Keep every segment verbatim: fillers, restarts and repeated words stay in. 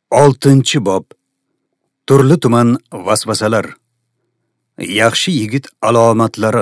oltinchi bob. Turli tuman vasvasalar. Yaxshi yigit alomatlari.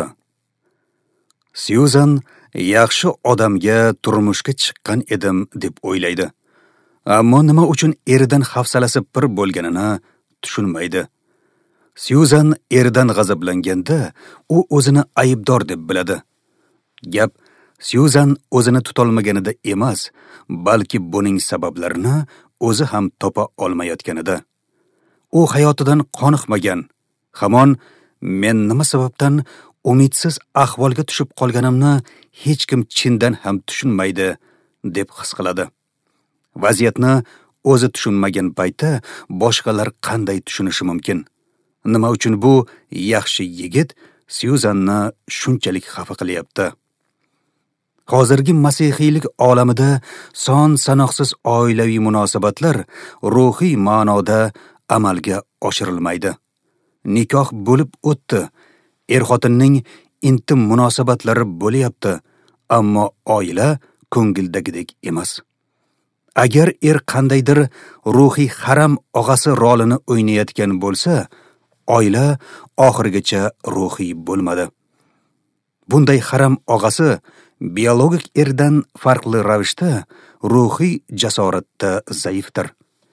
Syuzan yaxshi odamga turmushga chiqqan edim deb o'ylaydi. Ammo nima uchun eridan hafsalasi pir bo'lganini tushunmaydi. Syuzan eridan g'azablanganda u o'zini aybdor deb biladi. Gap Syuzan o'zini tutolmaganida emas, balki buning sabablarini o'zi ham topa olmayotganida. U hayotidan qoniqmagan, hamon men nima sababdan umidsiz ahvolga tushib qolganimni hech kim chindan ham tushunmaydi deb his qiladi. Vaziyatni o'zi tushunmagan paytda boshqalar qanday tushunishi mumkin? Nima uchun bu yaxshi yigit Syuzanni shunchalik xafa qilyapti? Hozirgi masihiylik olamida son sanoqsiz oilaviy munosabatlar ruhiy ma'noda amalga oshirilmaydi. Nikoh bo'lib o'tdi, er-xotinning intim munosabatlari bo'lyapti, ammo oila ko'ngildagidek emas. Agar er qandaydir ruhiy haram og'asi rolini o'ynayotgan bo'lsa, oila oxirigacha ruhiy bo'lmadi. Bunday haram og'asi biologik erdan farqli ravishda ruhiy jasoratda zaifdir.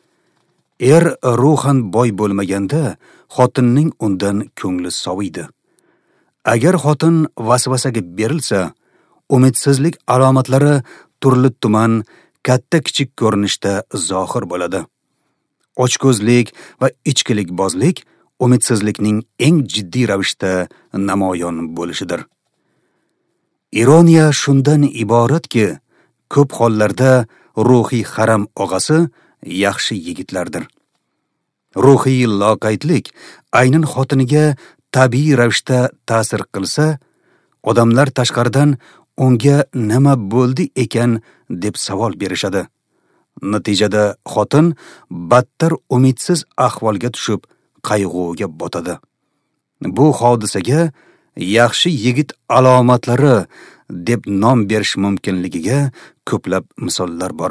Er ruhan boy bo'lmaganda xotinning undan ko'ngli soviydi. Agar xotin vasvasaga berilsa, umidsizlik alomatlari turli tuman katta-kichik ko'rinishda zohir bo'ladi. Ochko'zlik va ichkilikbozlik umidsizlikning eng jiddiy ravishda namoyon bo'lishidir. Ironiya shundan iboratki, ko'p hollarda ruhiy haram og'asi yaxshi yigitlardir. Ruhiy loqaydlik aynan xotiniga tabiiy ravishda ta'sir qilsa, odamlar tashqaridan unga nima bo'ldi ekan deb savol berishadi. Natijada xotin battar umidsiz ahvolga tushib qayg'uga botadi. Bu hodisaga yaxshi yigit alomatlari deb nom berish mumkinligiga ko'plab misollar bor.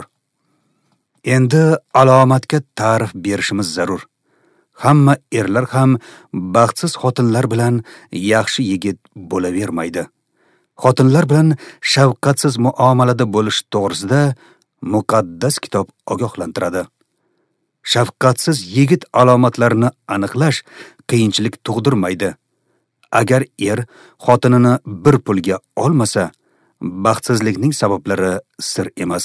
Endi alomatga ta'rif berishimiz zarur. Hamma erlar ham baxtsiz xotinlar bilan yaxshi yigit bo'lavermaydi. Xotinlar bilan shafqatsiz muomalada bo'lish to'g'risida muqaddas kitob ogohlantiradi. Shafqatsiz yigit alomatlarini aniqlash qiyinchilik tug'dirmaydi. Agar er xotinini bir pulga olmasa, baxtsizlikning sabablari sir emas.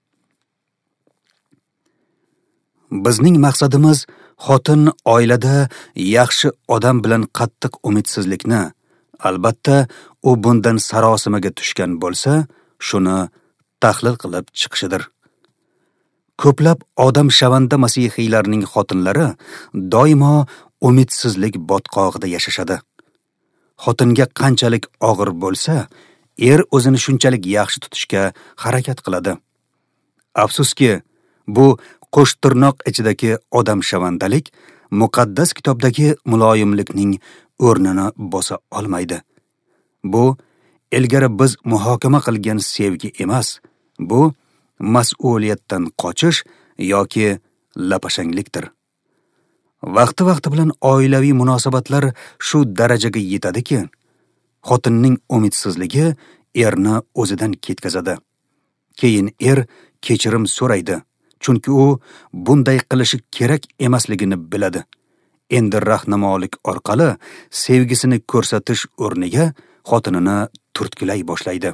Bizning maqsadimiz xotin oilada yaxshi odam bilan qattiq umidsizlikni, albatta u bundan sarosimaga tushgan bo'lsa, shuni tahlil qilib chiqishidir. Ko'plab odam shavanda masihiylarning xotinlari doimo umidsizlik botqog'ida yashashadi. Xotinga qanchalik og'ir bo'lsa, er o'zini shunchalik yaxshi tutishga harakat qiladi. Afsuski, bu qo'shtirnoq ichidagi odam shavandalik muqaddas kitobdagi muloyimlikning o'rnini bosa olmaydi. Bu ilgari biz muhokama qilgan sevgi emas, bu mas'uliyatdan qochish yoki lapashanglikdir. Vaqti-vaqti bilan oilaviy munosabatlar shu darajaga yetadiki, xotinning umidsizligi erni o'zidan ketkazadi. Keyin er kechirim so'raydi, chunki u bunday qilishi kerak emasligini biladi. Endi rahnamolik orqali sevgisini ko'rsatish o'rniga xotinini turtkilay boshlaydi.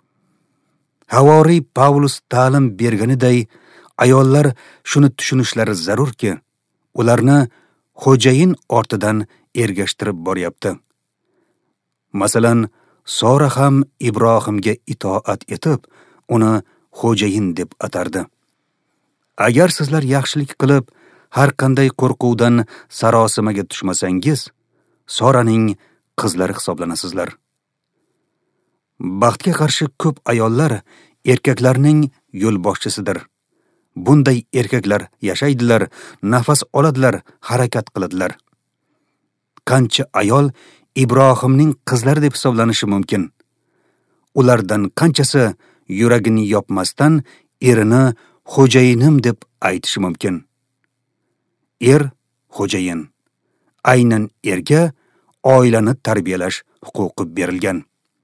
Havoriy Pavlus ta'lim berganiday, ayollar shuni tushunishlari zarurki, ularni xo'jayin ortidan ergashtirib boryapti. Masalan, Sora ham Ibrohimga itoat etib, uni xo'jayin deb atardi. Agar sizlar yaxshilik qilib, har qanday qo'rquvdan sarosimaga tushmasangiz, Soraning qizlari hisoblanasizlar. Baxtga qarshi ko'p ayollar erkaklarning yo'lboshchisidir. Bunday erkaklar yashaydilar, nafas oladilar, harakat qiladilar. Qancha ayol Ibrohimning qizlari deb hisoblanishi mumkin. Ulardan qanchasi yuragini yopmasdan erini xo'jayinim deb aytishi mumkin. Er xo'jayin. Aynan erga oilani tarbiyalash huquqi berilgan.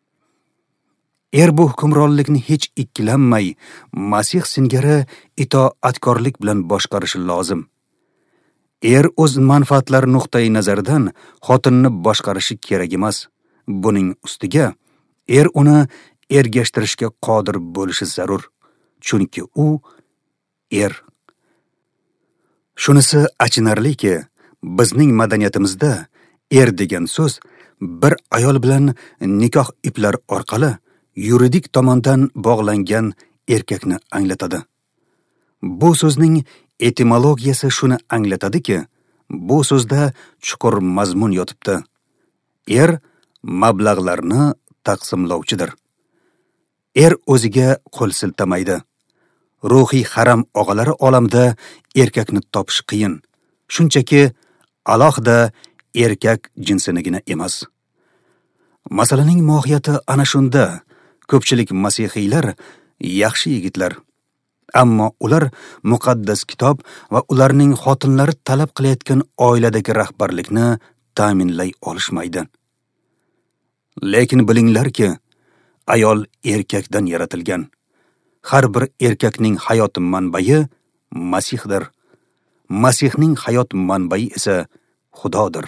Er bu hukmronlikni hech ikkilanmay, Masih singari itoatkorlik bilan boshqarishi lozim. Er o'z manfaatlari nuqtai nazaridan xotinni boshqarishi kerak emas. Buning ustiga er uni ergashtirishga qodir bo'lishi zarur. Chunki u er. Shunisi achinarliki, bizning madaniyatimizda er degan so'z bir ayol bilan nikoh iplar orqali yuridik tomondan bog'langan erkakni anglatadi. Bu so'zning etimologiyasi shuni anglatadiki, bu so'zda chuqur mazmun yotibdi. Er mablag'larni taqsimlovchidir. Er o'ziga qo'l siltamaydi. Ruhiy haram og'alari olamida erkakni topish qiyin. Shunchaki alohida erkak jinsinigina emas. Masalaning mohiyati ana shunda. Ko'pchilik masihiylar yaxshi yigitlar. Ammo ular muqaddas kitob va ularning xotinlari talab qilayotgan oiladagi rahbarlikni ta'minlay olishmaydi. Lekin bilinglarki, ayol erkakdan yaratilgan. Har bir erkakning hayot manbai Masihdir. Masihning hayot manbai esa Xudodir.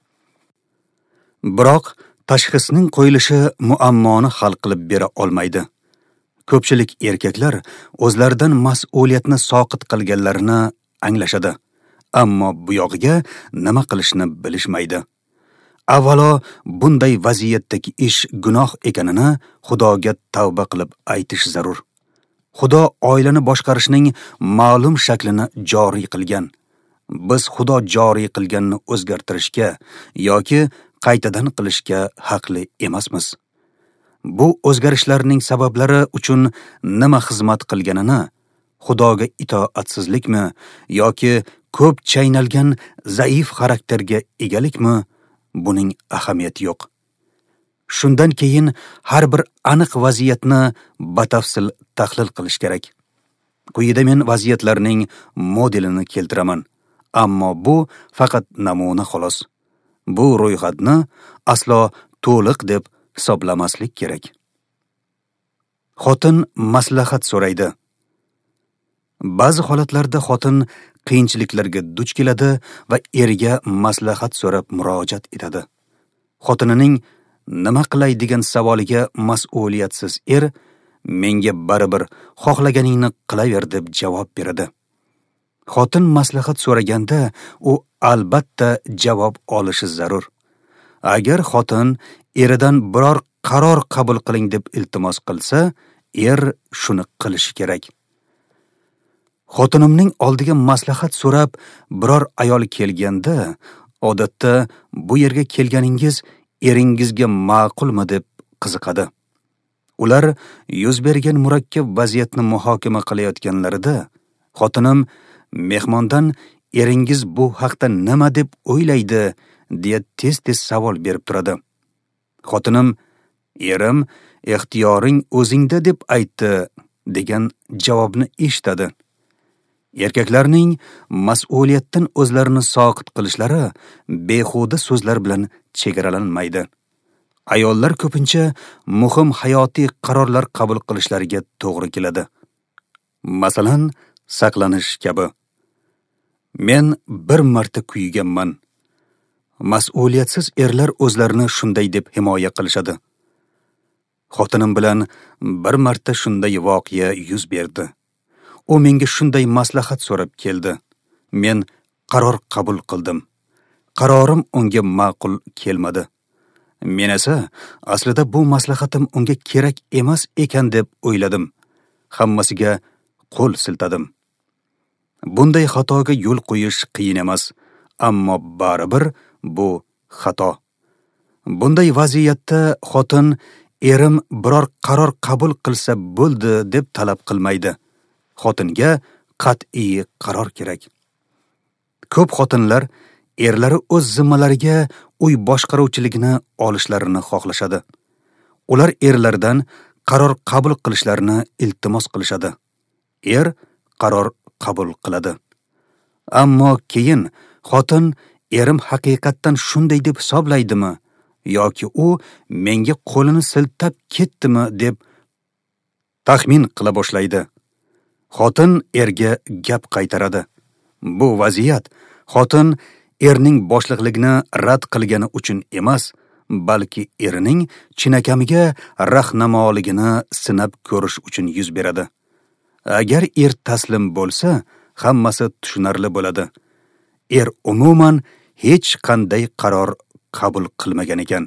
Biroq tashxisning qo'yilishi muammoni hal qilib bera olmaydi. Ko'pchilik erkaklar o'zlaridan mas'uliyatni soqit qilganlarini anglashadi, ammo bu yog'iga nima qilishni bilishmaydi. Avvalo, bunday vaziyatdagi ish gunoh ekanini Xudoga tavba qilib aytish zarur. Xudo oilani boshqarishning ma'lum shaklini joriy qilgan. Biz Xudo joriy qilganni o'zgartirishga yoki qaytadan qilishga haqli emasmiz. Bu o'zgarishlarning sabablari uchun nima xizmat qilganini, Xudoga itoatsizlikmi yoki ko'p chaynalgan zaif xarakterga egalikmi, buning ahamiyati yo'q. Shundan keyin har bir aniq vaziyatni batafsil tahlil qilish kerak. Quyida men vaziyatlarning modelini keltiraman, ammo bu faqat namuna xolos. Bu ro'yxatni aslo to'liq deb hisoblamaslik kerak. Xotin maslahat so'raydi. Ba'zi holatlarda xotin qiyinchiliklarga duch keladi va erga maslahat so'rab murojaat etadi. Xotinining nima qilay degan savoliga mas'uliyatsiz er menga baribir xohlaganingni qilaver deb javob beradi. Xotin maslahat so'raganda u albatta javob olishi zarur. Agar xotin eridan biror qaror qabul qiling deb iltimos qilsa, er shuni qilishi kerak. Xotinimning oldiga maslahat so'rab biror ayol kelganda, odatda bu yerga kelganingiz eringizga ma'qulmi deb qiziqadi. Ular yuz bergan murakkab vaziyatni muhokama qilayotganlarida, xotinim mehmondan eringiz bu haqda nima deb o'ylaydi deya tez-tez savol berib turadi. Xotinim, erim ixtiyoring o'zingda deb aytdi degan javobni eshitadi. Erkaklarning mas'uliyatdan o'zlarini soqit qilishlari behuda so'zlar bilan chegaralanmaydi. Ayollar ko'pincha muhim hayotiy qarorlar qabul qilishlariga to'g'ri keladi. Masalan, saqlanish kabi. Men bir marta kuyganman. Mas'uliyatsiz erlar o'zlarini shunday deb himoya qilishadi. Xotinim bilan bir marta shunday voqea yuz berdi. U menga shunday maslahat so'rab keldi. Men qaror qabul qildim. Qarorim unga ma'qul kelmadi. Men esa aslida bu maslahatim unga kerak emas ekan deb o'yladim. Hammasiga qo'l siltadim. Bunday xatoga yo'l qo'yish qiyin emas, ammo baribir bu xato. Bunday vaziyatda xotin erim biror qaror qabul qilsa bo'ldi deb talab qilmaydi. Xotinga qat'iy qaror kerak. Ko'p xotinlar erlari o'z zimmalariga uy boshqaruvchiligini olishlarini xohlashadi. Ular erlardan qaror qabul qilishlarini iltimos qilishadi. Er qaror qabul qiladi. Ammo keyin xotin erim haqiqatdan shunday deb hisoblaydimi yoki u menga qo'lini siltab ketdimi deb taxmin qila boshlaydi. Xotin erga gap qaytaradi. Bu vaziyat xotin erning boshliqligini rad qilgani uchun emas, balki erining chinakamiga rahnamoligini sinab ko'rish uchun yuz beradi. Agar er taslim bo'lsa, hammasi tushunarli bo'ladi. Er umuman hech qanday qaror qabul qilmagan ekan.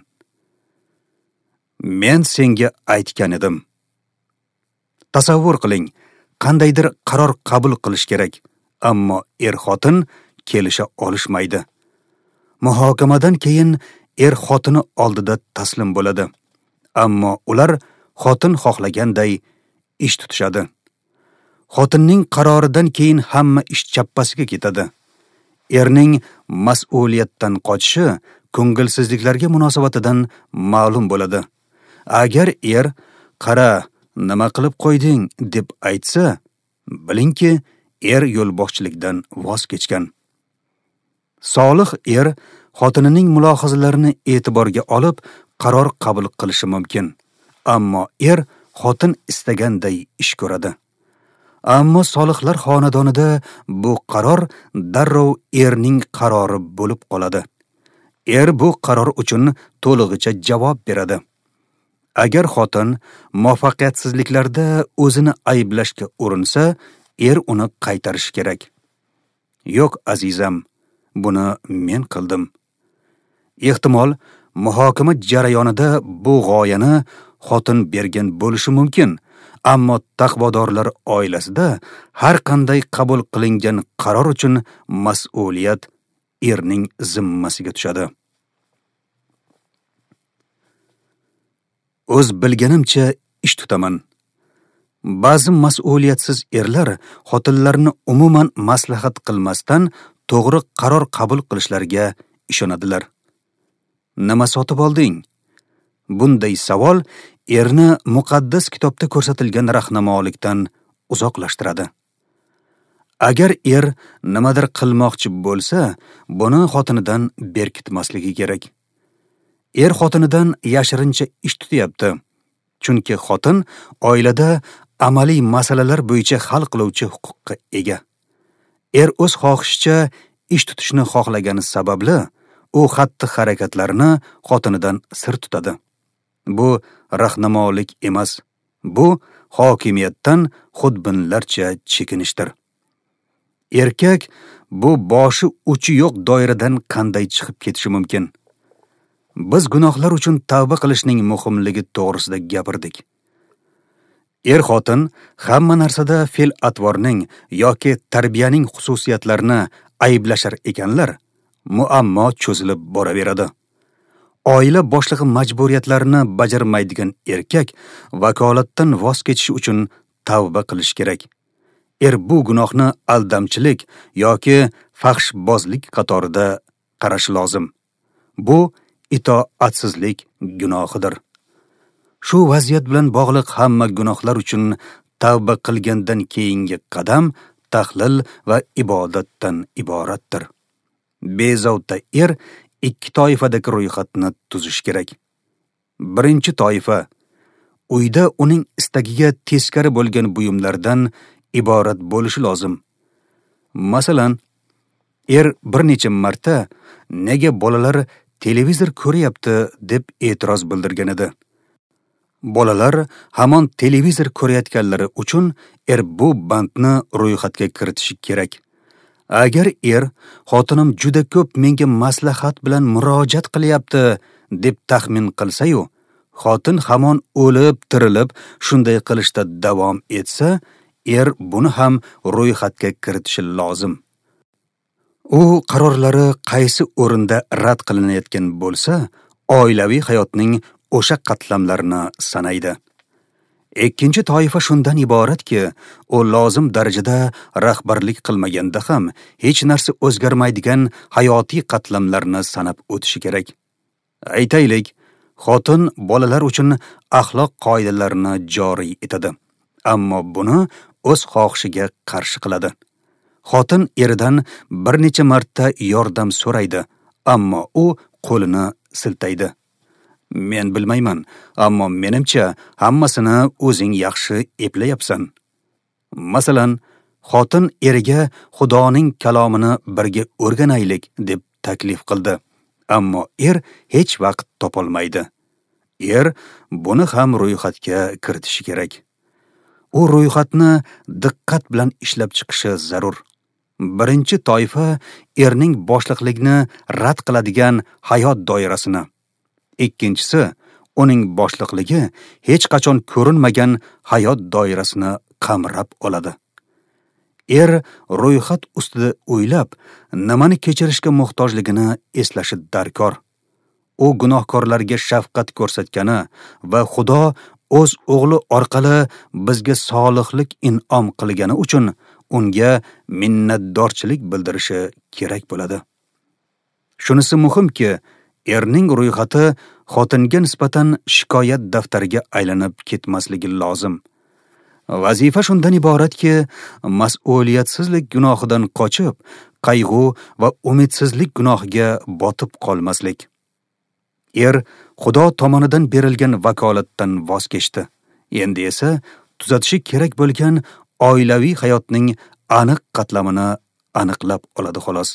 Men senga aytgan edim. Tasavvur qiling, qandaydir qaror qabul qilish kerak, ammo er-xotin kelisha olishmaydi. Muhokamadan keyin er xotini oldida taslim bo'ladi, ammo ular xotin xohlaganday ish tutishadi. Xotinning qaroridan keyin hamma ish chappasiga ketadi. Erning mas'uliyatdan qochishi ko'ngilsizliklarga munosabatidan ma'lum bo'ladi. Agar er "Qara, nima qilib qo'yding?" deb aytsa, bilingki, er yo'lboqchilikdan voz kechgan. Solih er xotinining mulohazalarini e'tiborga olib qaror qabul qilishi mumkin, ammo er xotin istaganday ish ko'radi. Ammo solihlar xonadonida bu qaror darrov erning qarori bo'lib qoladi. Er bu qaror uchun to'lig'icha javob beradi. Agar xotin muvaffaqiyatsizliklarda o'zini ayblashga urinsa, er uni qaytarishi kerak. Yo'q azizam, buni men qildim. Ehtimol muhokama jarayonida bu g'oyani xotin bergan bo'lishi mumkin, ammo taqvodorlar oilasida har qanday qabul qilingan qaror uchun mas'uliyat erning zimmasiga tushadi. O'z bilganimcha ish tutaman. Ba'zi mas'uliyatsiz erlar xotinlarni umuman maslahat qilmasdan to'g'ri qaror qabul qilishlariga ishonadilar. Nima sotib olding? Bunday savol erni muqaddas kitobda ko'rsatilgan rahnamolikdan uzoqlashtiradi. Agar er nimadir qilmoqchi bo'lsa, buni xotinidan berkitmasligi kerak. Er xotinidan yashirincha ish tutyapti. Chunki xotin oilada amaliy masalalar bo'yicha hal qiluvchi huquqqa ega. Er o'z xohishicha ish tutishni xohlagani sababli u xatti-harakatlarini xotinidan sir tutadi. Bu rahnamolik emas, bu hokimiyatdan xudbinlarcha chekinishdir. Erkak bu boshi uchi yo'q doiradan qanday chiqib ketishi mumkin? Biz gunohlar uchun tavba qilishning muhimligi to'g'risida gapirdik. Er-xotin hamma narsada fe'l-atvorning yoki tarbiyaning xususiyatlarini ayblashar ekanlar, muammo cho'zilib boraveradi. Oila boshlig'i majburiyatlarini bajarmaydigan erkak vakolatdan voz kechishi uchun tavba qilish kerak. Er bu gunohni aldamchilik yoki faxshbozlik qatorida qarashi lozim. Bu itoatsizlik gunohidir. Shu vaziyat bilan bog'liq hamma gunohlar uchun tavba qilgandan keyingi qadam tahlil va ibodatdan iboratdir. Bezovta er ikki toifadagi ro'yxatni tuzish kerak. Birinchi toifa uyda uning istagiga teskari bo'lgan buyumlardan iborat bo'lishi lozim. Masalan, er bir necha marta nega bolalar televizor ko'ryapti deb e'tiroz bildirgan edi. Bolalar hamon televizor ko'rayotganlari uchun er bu bandni ro'yxatga kiritishi kerak. Agar er xotinim juda ko'p menga maslahat bilan murojaat qilyapti deb taxmin qilsa-yu, xotin hamon o'lib, tirilib shunday qilishda davom etsa, er buni ham ro'yxatga kiritishi lozim. U qarorlari qaysi o'rinda rad qilinayotgan bo'lsa, oilaviy hayotning o'sha qatlamlarini sanaydi. Ikkinchi toifa shundan iboratki, u lozim darajada rahbarlik qilmaganda ham hech narsa o'zgarmaydigan hayotiy qatlamlarni sanab o'tishi kerak. Aytaylik, xotin bolalar uchun axloq qoidalarini joriy etadi, ammo buni o'z xohishiga qarshi qiladi. Xotin eridan bir necha marta yordam so'raydi, ammo u qo'lini siltaydi. Men bilmayman, ammo menimcha hammasini o'zing yaxshi eplayapsan. Masalan, xotin eriga Xudoning kalomini birga o'rganaylik deb taklif qildi, ammo er hech vaqt topolmaydi. Er buni ham ro'yxatga kiritishi kerak. U ro'yxatni diqqat bilan ishlab chiqishi zarur. Birinchi toifa erning boshliqligini rad qiladigan hayot doirasini. Ikkinchisi uning boshliqligi hech qachon ko'rinmagan hayot doirasini qamrab oladi. Er ro'yxat ustida o'ylab, nimani kechirishga muhtojligini eslashi darkor. U gunohkorlarga shafqat ko'rsatgani va Xudo o'z o'g'li orqali bizga solihlik in'om qilgani uchun unga minnatdorchilik bildirishi kerak bo'ladi. Shunisi muhimki, erning ro'yxati xotinga nisbatan shikoyat daftariga aylanib ketmasligi lozim. Vazifa shundan iboratki, mas'uliyatsizlik gunohidan qochib, qayg'u va umidsizlik gunohiga botib qolmaslik. Er Xudo tomonidan berilgan vakolatdan voz kechdi. Endi esa tuzatishi kerak bo'lgan oilaviy hayotning aniq qatlamini aniqlab oladi xolos.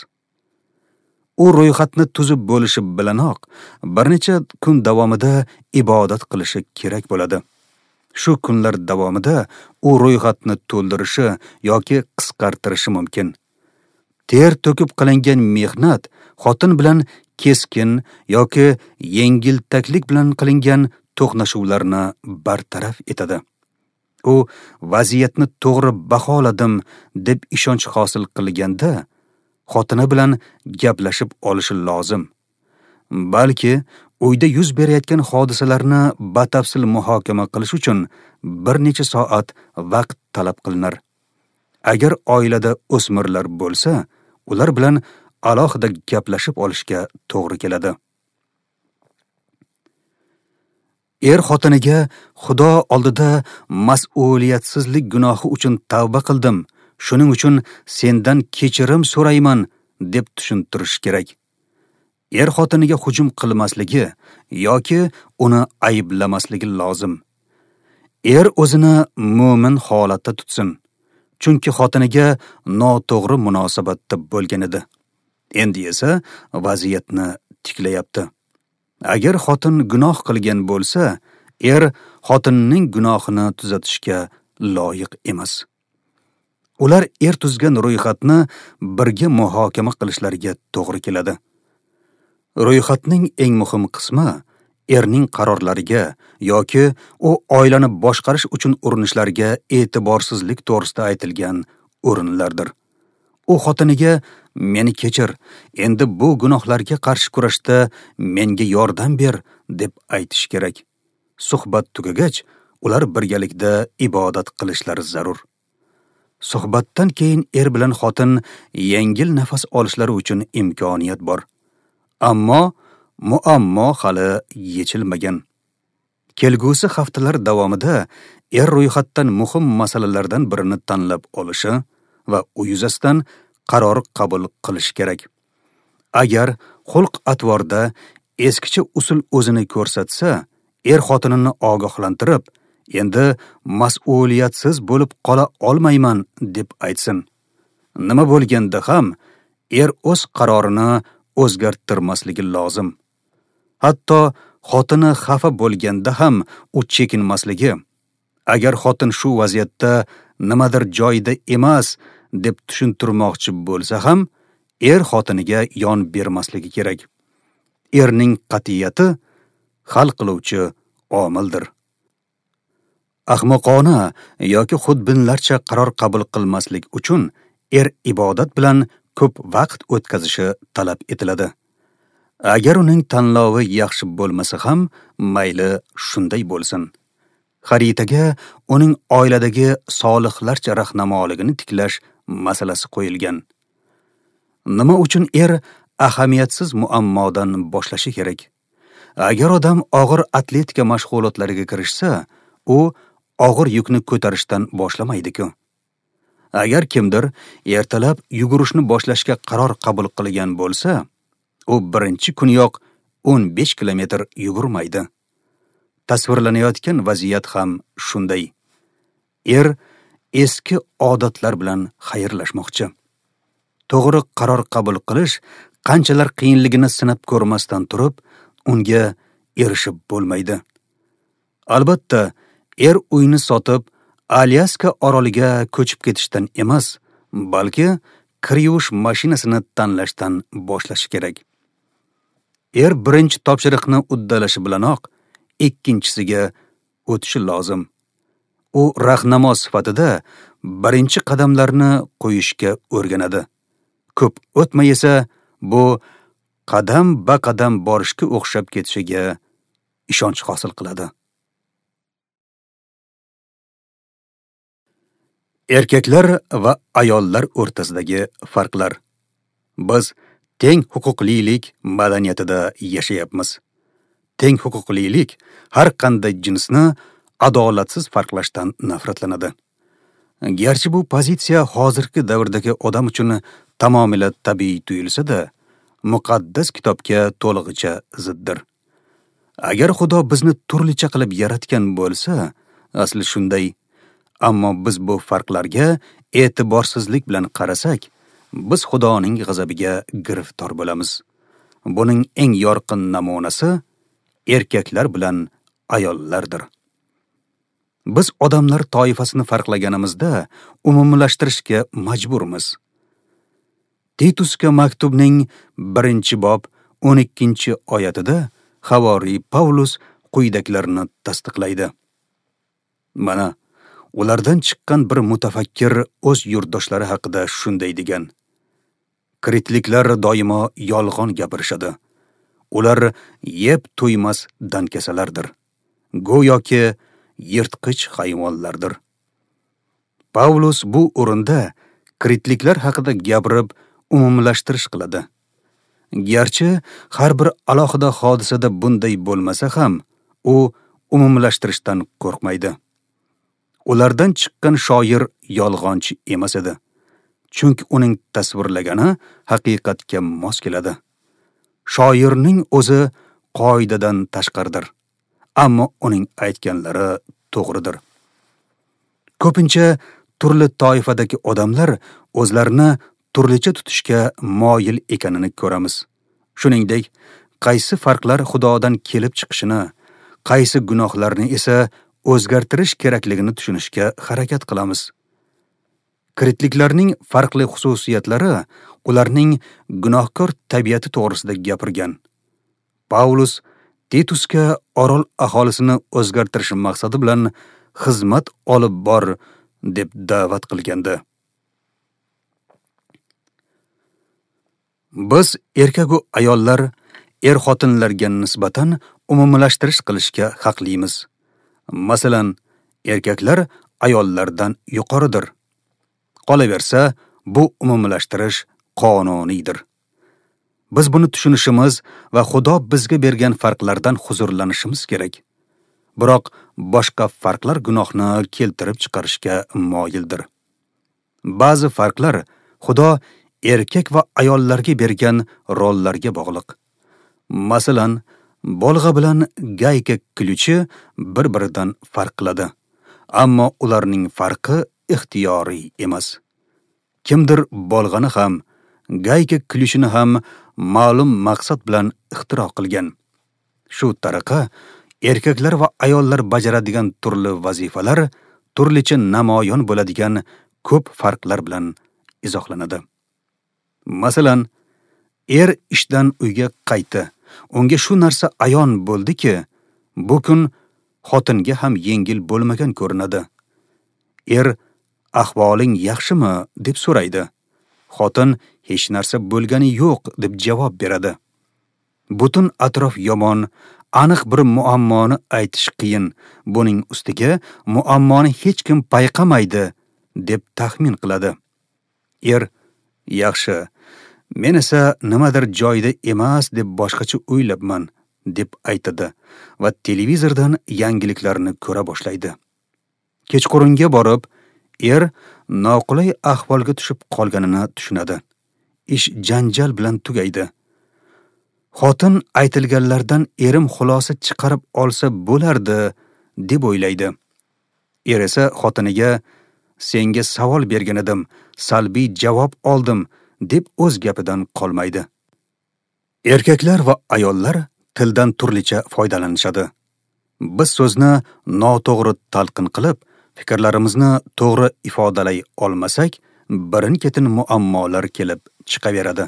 U ro'yxatni tuzib bo'lishi bilanoq bir necha kun davomida ibodat qilishi kerak bo'ladi. Shu kunlar davomida u ro'yxatni to'ldirishi yoki qisqartirishi mumkin. Ter to'kib qilingan mehnat xotin bilan keskin yoki yengiltaklik bilan qilingan to'qnashuvlarni bartaraf etadi. U vaziyatni to'g'ri baholadim deb ishonch hosil qilganda xotini bilan gaplashib olishi lozim. Balki uyda yuz berayotgan hodisalarni batafsil muhokama qilish uchun bir necha soat vaqt talab qilinar. Agar oilada o'smirlar bo'lsa, ular bilan alohida gaplashib olishga to'g'ri keladi. Er xotiniga Xudo oldida mas'uliyatsizlik gunohi uchun tavba qildim, shuning uchun sendan kechirim so'rayman deb tushuntirish kerak. Er xotiniga hujum qilmasligi yoki uni ayblamasligi lozim. Er o'zini mo'min holatda tutsin, chunki xotiniga noto'g'ri munosabatda bo'lgan edi. Endi esa vaziyatni tiklayapti. Agar xotin gunoh qilgan bo'lsa, er xotinning gunohini tuzatishga loyiq emas. Ular er tuzgan ro'yxatni birga muhokama qilishlariga to'g'ri keladi. Ro'yxatning eng muhim qismi erning qarorlariga yoki u oilani boshqarish uchun urinishlariga e'tiborsizlik to'g'risida aytilgan o'rinlardir. U xotiniga meni kechir, endi bu gunohlarga qarshi kurashda menga yordam ber deb aytish kerak. Suhbat tugagach, ular birgalikda ibodat qilishlari zarur. Suhbatdan keyin er bilan xotin yengil nafas olishlari uchun imkoniyat bor. Ammo muammo hali yechilmagan. Kelgusi haftalar davomida er ro'yxatdan muhim masalalardan birini tanlab olishi va u yuzasidan qaror qabul qilish kerak. Agar xulq-atvorda eskicha usul o'zini ko'rsatsa, er xotinini ogohlantirib, endi mas'uliyatsiz bo'lib qola olmayman deb aytsin. Nima bo'lganda ham er o'z qarorini o'zgartirmasligi lozim. Hatto xotini xafa bo'lganda ham u chekinmasligi. Agar xotin shu vaziyatda nimadir joyida emas deb tushuntirmoqchi bo'lsa ham, er xotiniga yon bermasligi kerak. Erning qat'iyati hal qiluvchi omildir. Ahmoqona yoki xudbinlarcha qaror qabul qilmaslik uchun er ibodat bilan ko'p vaqt o'tkazishi talab etiladi. Agar uning tanlovi yaxshi bo'lmasa ham, mayli shunday bo'lsin. Xaritaga uning oiladagi solihlarcha rahnamoligini tiklash masalasi qo'yilgan. Nima uchun er ahamiyatsiz muammodan boshlashi kerak? Agar odam og'ir atletika mashg'ulotlariga kirishsa, u og'ir yukni ko'tarishdan boshlamaydi-ku. Agar kimdir ertalab yugurishni boshlashga qaror qabul qilgan bo'lsa, u birinchi kuniyoq o'n besh kilometr yugurmaydi. Tasvirlanayotgan vaziyat ham shunday. Er eski odatlar bilan xayrlashmoqchi. To'g'ri qaror qabul qilish qanchalar qiyinligini sinab ko'rmasdan turib, unga erishib bo'lmaydi. Albatta, er uyni sotib, Alyaska oroliga ko'chib ketishdan emas, balki kir yuvish mashinasini tanlashdan boshlashi kerak. Er birinchi topshiriqni uddalashi bilanoq ikkinchisiga o'tishi lozim. U rahnamo sifatida birinchi qadamlarni qo'yishga o'rganadi. Ko'p o'tmay esa bu qadam ba qadam borishga o'xshab ketishiga ishonch hosil qiladi. Erkaklar va ayollar o'rtasidagi farqlar. Biz teng huquqlilik madaniyatida yashayapmiz. Teng huquqlilik har qanday jinsni adolatsiz farqlashdan nafratlanadi. Garchi bu pozitsiya hozirgi davrdagi odam uchun tamomila tabiiy tuyulsa-da, muqaddas kitobga to'lig'icha ziddir. Agar Xudo bizni turlicha qilib yaratgan bo'lsa, asli shunday. Ammo biz bu farqlarga e'tiborsizlik bilan qarasak, biz Xudoning g'azabiga giriftor bo'lamiz. Buning eng yorqin namunasi erkaklar bilan ayollardir. Biz odamlar toifasini farqlaganimizda umumlashtirishga majburmiz. Titusga maktubning birinchi bob o'n ikkinchi oyatida Havoriy Pavlus quyidagilarni tasdiqlaydi. Mana, ulardan chiqqan bir mutafakkir o'z yurtdoshlari haqida shunday degan: Kritliklar doimo yolg'on gapirishadi. Ular yeb to'ymas dankasalardir. Go'yoki yirtqich hayvonlardir. Pavlus bu o'rinda kritliklar haqida gapirib umumlashtirish qiladi. Garchi har bir alohida hodisada bunday bo'lmasa ham, u umumlashtirishdan qo'rqmaydi. Ulardan chiqqan shoir yolg'onchi emas edi. Chunki uning tasvirlagani haqiqatga mos keladi. Shoirning o'zi qoidadan tashqaridir, ammo uning aytganlari to'g'ridir. Ko'pincha turli toifadagi odamlar o'zlarini turlicha tutishga moyil ekanini ko'ramiz. Shuningdek, qaysi farqlar Xudodan kelib chiqishini, qaysi gunohlarni esa o'zgartirish kerakligini tushunishga harakat qilamiz. Kritliklarning farqli xususiyatlari ularning gunohkor tabiati to'g'risida gapirgan. Pavlus Titusga orol aholisini o'zgartirish maqsadi bilan xizmat olib bor deb da'vat qilgandi. Biz erkagu ayollar er-xotinlarga nisbatan umumlashtirish qilishga haqlimiz. Masalan, erkaklar ayollardan yuqoridir. Qolaversa, bu umumlashtirish qonuniydir. Biz buni tushunishimiz va Xudo bizga bergan farqlardan huzurlanishimiz kerak. Biroq boshqa farqlar gunohni keltirib chiqarishga moyildir. Ba'zi farqlar Xudo erkak va ayollarga bergan rollarga bog'liq. Masalan, bolg'a bilan gayka kuluvchi bir-biridan farq qiladi. Ammo ularning farqi ixtiyoriy emas. Kimdir bolg'ani ham, gayka kulishini ham ma'lum maqsad bilan ixtiro qilgan. Shu tariqa erkaklar va ayollar bajaradigan turli vazifalar turlicha namoyon bo'ladigan ko'p farqlar bilan izohlanadi. Masalan, er ishdan uyga qaytdi. Unga shu narsa ayon bo'ldiki, bu kun xotinga ham yengil bo'lmagan ko'rinadi. Er ahvoling yaxshimi deb so'raydi. Xotin hech narsa bo'lgani yo'q deb javob beradi. Butun atrof yomon, aniq bir muammoni aytish qiyin. Buning ustiga muammoni hech kim payqamaydi deb taxmin qiladi. Er, yaxshi, men esa nimadir joyida emas deb boshqacha o'ylabman deb aytadi va televizordan yangiliklarni ko'ra boshlaydi. Kechqurunga borib, er noqulay ahvolga tushib qolganini tushunadi. Ish janjal bilan tugaydi. Xotin aytilganlardan erim xulosa chiqarib olsa bo'lardi deb o'ylaydi. Er esa xotiniga senga savol bergan edim, salbiy javob oldim deb o'z gapidan qolmaydi. Erkaklar va ayollar tildan turlicha foydalanishadi. Biz so'zni noto'g'ri talqin qilib, fikrlarimizni to'g'ri ifodalay olmasak, birin-ketin muammolar kelib chiqaveradi.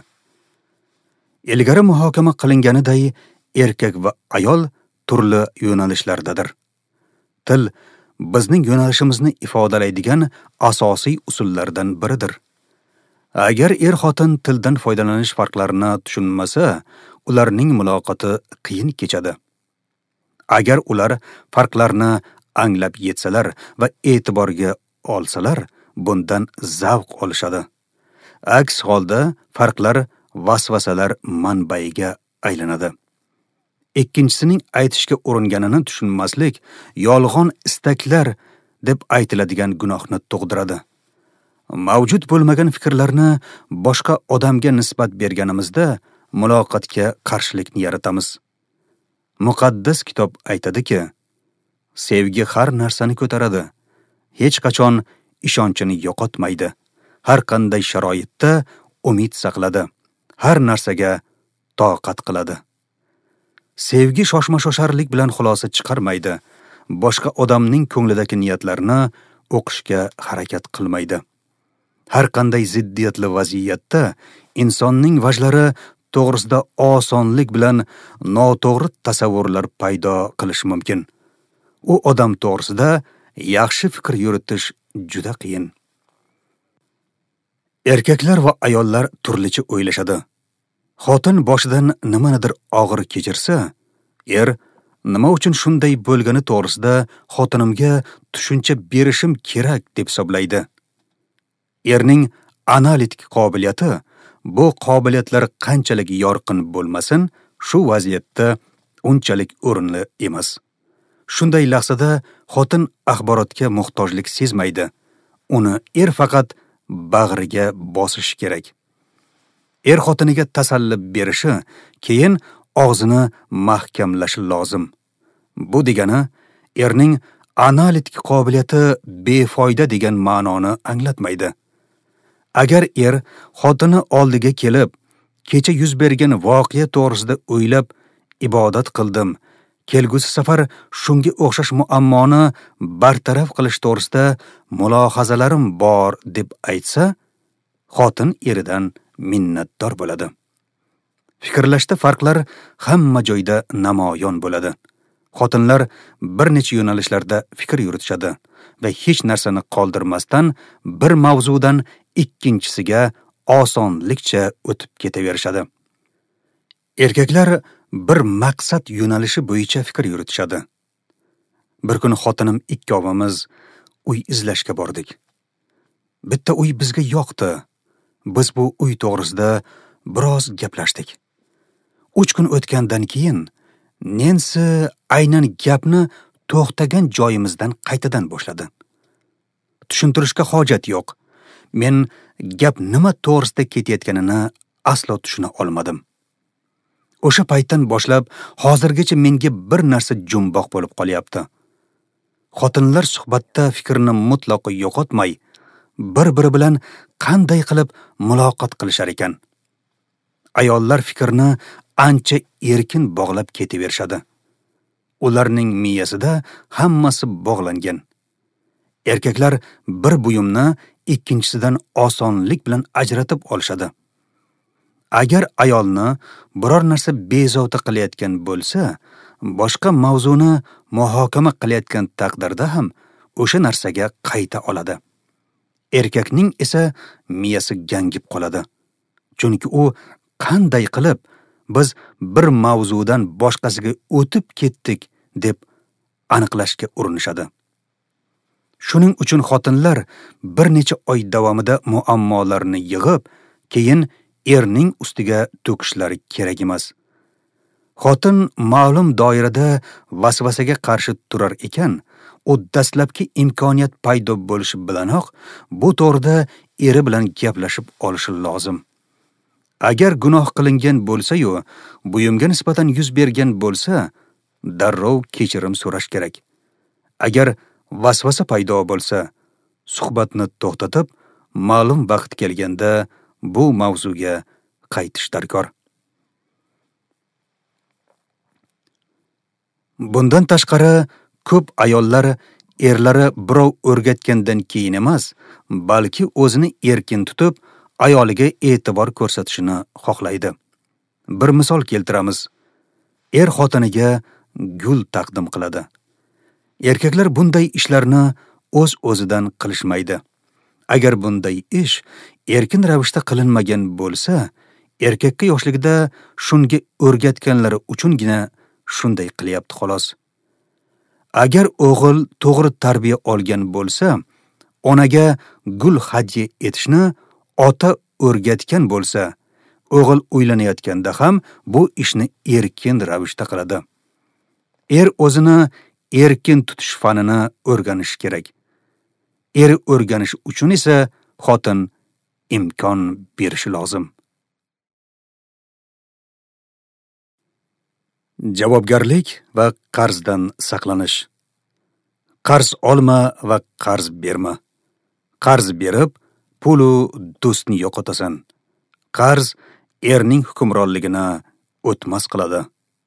Ilgari muhokama qilinganiday, erkak va ayol turli yo'nalishlardadir. Til bizning yo'nalishimizni ifodalaydigan asosiy usullardan biridir. Agar er-xotin tildan foydalanish farqlarini tushunmasa, ularning muloqoti qiyin kechadi. Agar ular farqlarni anglab yetsalar va e'tiborga olsalar, bundan zavq olishadi. Aks holda farqlar vasvasalar manbaiga aylanadi. Ikkinchisining aytishga uringanini tushunmaslik yolg'on istaklar deb aytiladigan gunohni tug'diradi. Mavjud bo'lmagan fikrlarni boshqa odamga nisbat berganimizda muloqotga qarshilikni yaratamiz. Muqaddas kitob aytadiki, sevgi har narsani ko'taradi, hech qachon ishonchini yo'qotmaydi, har qanday sharoitda umid saqladi, har narsaga toqat qiladi. Sevgi shoshma-shosharlik bilan xulosa chiqarmaydi, boshqa odamning ko'nglidagi niyatlarini o'qishga harakat qilmaydi. Har qanday ziddiyatli vaziyatda insonning vajlari to'g'risida osonlik bilan noto'g'ri tasavvurlar paydo qilish mumkin. U odam to'g'risida yaxshi fikr yuritish juda qiyin. Erkaklar va ayollar turlicha o'ylashadi. Xotin boshidan nimanidir og'ir kechirsa, er nima uchun shunday bo'lgani to'g'risida xotinimga tushuncha berishim kerak deb hisoblaydi. Erning analitik qobiliyati bu qobiliyatlar qanchalik yorqin bo'lmasin, shu vaziyatda unchalik o'rinli emas. Shunday lahzada xotin axborotga muhtojlik sezmaydi. Uni er faqat bag'riga bosish kerak. Er xotiniga tasalli berishi, keyin og'zini mahkamlashi lozim. Bu degani erning analitik qobiliyati befoyda degan ma'noni anglatmaydi. Agar er xotini oldiga kelib, kecha yuz bergan voqea to'g'risida o'ylab, ibodat qildim, kelgusi safar shunga o'xshash muammoni bartaraf qilish to'g'risida mulohazalarim bor deb aytsa, xotin eridan minnatdor bo'ladi. Fikrlashda farqlar hamma joyda namoyon bo'ladi. Xotinlar bir necha yo'nalishlarda fikr yuritishadi va hech narsani qoldirmasdan bir mavzudan ikkinchisiga osonlikcha o'tib ketaverishadi. Erkaklar bir maqsad yo'nalishi bo'yicha fikr yuritishadi. Bir kun xotinim ikkovimiz uy izlashga bordik. Bitta uy bizga yoqdi. Biz bu uy to'g'risida biroz gaplashdik. uch kun o'tgandan keyin Nensi aynan gapni to'xtagan joyimizdan qaytadan boshladi. Tushuntirishga hojat yo'q. Men gap nima to'g'risida ketayotganini aslo tushuna olmadim. O'sha paytdan boshlab hozirgacha menga bir narsa jumboq bo'lib qolyapti. Xotinlar suhbatda fikrni mutlaq yo'qotmay, bir-biri bilan qanday qilib muloqot qilishar ekan. Ayollar fikrni ancha erkin bog'lab ketaverishadi. Ularning miyasida hammasi bog'langan. Erkaklar bir buyumni ikkinchisidan osonlik bilan ajratib olishadi. Agar ayolni biror narsa bezovta qilayotgan bo'lsa, boshqa mavzuni muhokama qilayotgan taqdirda ham o'sha narsaga qayta oladi. Erkakning esa miyasi gangib qoladi. Chunki u qanday qilib biz bir mavzudan boshqasiga o'tib ketdik deb aniqlashga urinishadi. Shuning uchun xotinlar bir necha oy davomida muammolarni yig'ib, keyin erning ustiga to'kishlari kerak emas. Xotin ma'lum doirada vasvasaga qarshi turar ekan, u dastlabki imkoniyat paydo bo'lishi bilanoq bu to'g'rida eri bilan gaplashib olishi lozim. Agar gunoh qilingan bo'lsa-yu, buyumga nisbatan yuz bergan bo'lsa, darrov kechirim so'rash kerak. Agar vasvasa paydo bo'lsa, suhbatni to'xtatib, ma'lum vaqt kelganda bu mavzuga qaytish darkor. Bundan tashqari, ko'p ayollar erlari birov o'rgatgandan keyin emas, balki o'zini erkin tutib, ayoliga e'tibor ko'rsatishini xohlaydi. Bir misol keltiramiz. Er xotiniga gul taqdim qiladi. Erkaklar bunday ishlarni o'z-o'zidan qilishmaydi. Agar bunday ish erkin ravishda qilinmagan bo'lsa, erkakka yoshligida shunga o'rgatganlari uchungina shunday qilyapti xolos. Agar o'g'il to'g'ri tarbiya olgan bo'lsa, onaga gul hadya etishni ota o'rgatgan bo'lsa, o'g'il uylanayotganda ham bu ishni erkin ravishda qiladi. Er o'zini erkin tutish fanini o'rganish kerak. Er o'rganish uchun esa xotin imkon berishi lozim. Javobgarlik va qarzdan saqlanish. Qarz olma va qarz berma. Qarz berib, pulu do'stni yo'qotasan. Qarz erning hukmronligini o'tmas qiladi.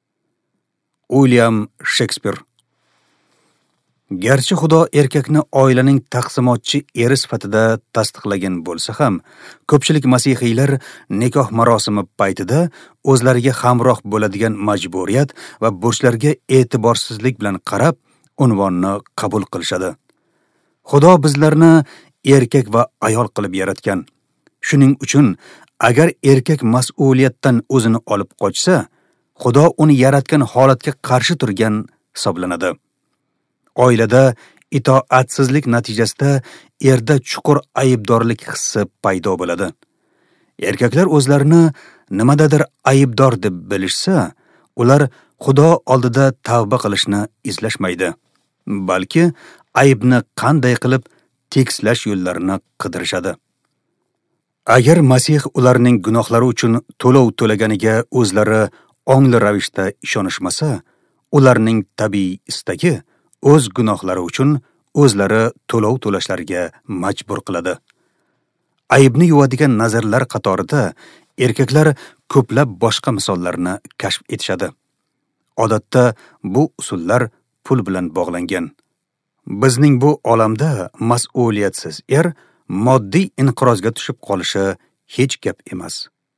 William Shakespeare. Garchi Xudo erkakni oilaning taqsimotchi eri sifatida tasdiqlagan bo'lsa ham, ko'pchilik masihiylar nikoh marosimi paytida o'zlariga hamroh bo'ladigan majburiyat va burchlarga e'tiborsizlik bilan qarab, unvonni qabul qilishadi. Xudo bizlarni erkak va ayol qilib yaratgan. Shuning uchun, agar erkak mas'uliyatdan o'zini olib qochsa, Xudo uni yaratgan holatga qarshi turgan hisoblanadi. Oilada itoatsizlik natijasida erda chuqur aybdorlik hissi paydo bo'ladi. Erkaklar o'zlarini nimadadir aybdor deb bilishsa, ular Xudo oldida tavba qilishni izlashmaydi, balki aybni qanday qilib tekslash yo'llarini qidirishadi. Agar Masih ularning gunohlari uchun to'lov to'laganiga o'zlari ongli ravishda ishonishmasa, ularning tabiiy istagi o'z gunohlari uchun o'zlari to'lov to'lashlariga majbur qiladi. Aybni yuvadigan nazarlar qatorida erkaklar ko'plab boshqa misollarni kashf etishadi. Odatda bu usullar pul bilan bog'langan. Bizning bu olamda mas'uliyatsiz er moddiy inqirozga tushib qolishi hech gap emas.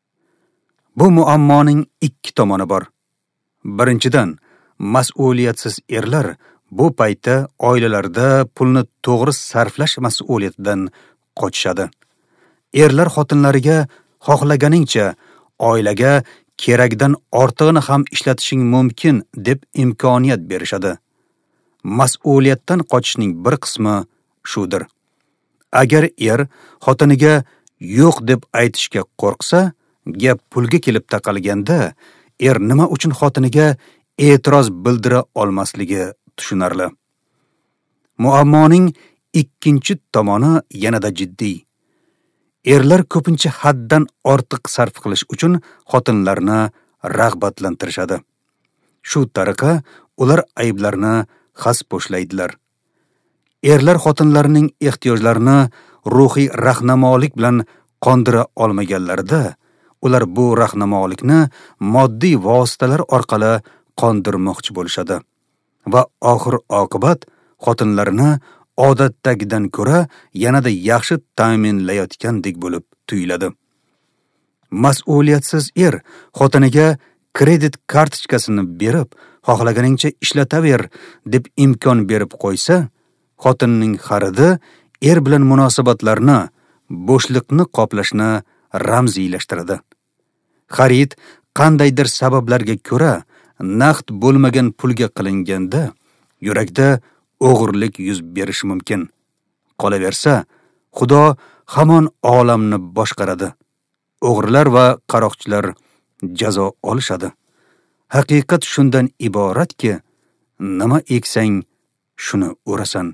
Bu muammoning ikki tomoni bor. Birinchidan, mas'uliyatsiz erlar bu paytda oilalarda pulni to'g'ri sarflash mas'uliyatidan qochishadi. Erlar xotinlariga xohlaganingcha oilaga kerakdan ortig'ini ham ishlatishing mumkin deb imkoniyat berishadi. Mas'uliyatdan qochishning bir qismi shudir. Agar er xotiniga yo'q deb aytishga qo'rqsa, gap pulga kelib taqalganda, er nima uchun xotiniga e'tiroz bildira olmasligi tushunarli. Muammoning ikkinchi tomoni yanada jiddiy. Erlar ko'pincha haddan ortiq sarf qilish uchun xotinlarni rag'batlantirishadi. Shu tariqa ular ayblarni xaspo'shlaydilar. Erlar xotinlarining ehtiyojlarini ruhiy rahnamolik bilan qondira olmaganlarida, ular bu rahnamolikni moddiy vositalar orqali qondirmoqchi bo'lishadi va oxir oqibat xotinlarni odatdagidan ko'ra yanada yaxshi ta'minlayotgandek bo'lib tuyuladi. Mas'uliyatsiz er xotiniga kredit kartochkasini berib, xohlaganingcha ishlataver deb imkon berib qo'ysa, xotinning xaridi er bilan munosabatlarni, bo'shliqni qoplashni ramziylashtiradi. Xarid qandaydir sabablarga ko'ra naqd bo'lmagan pulga qilinganda, yurakda o'g'irlik yuz berishi mumkin. Qolaversa, Xudo hamon olamni boshqaradi. O'g'rilar va qaroqchilar jazo olishadi. Haqiqat shundan iboratki, nima eksang, shuni o'rasan.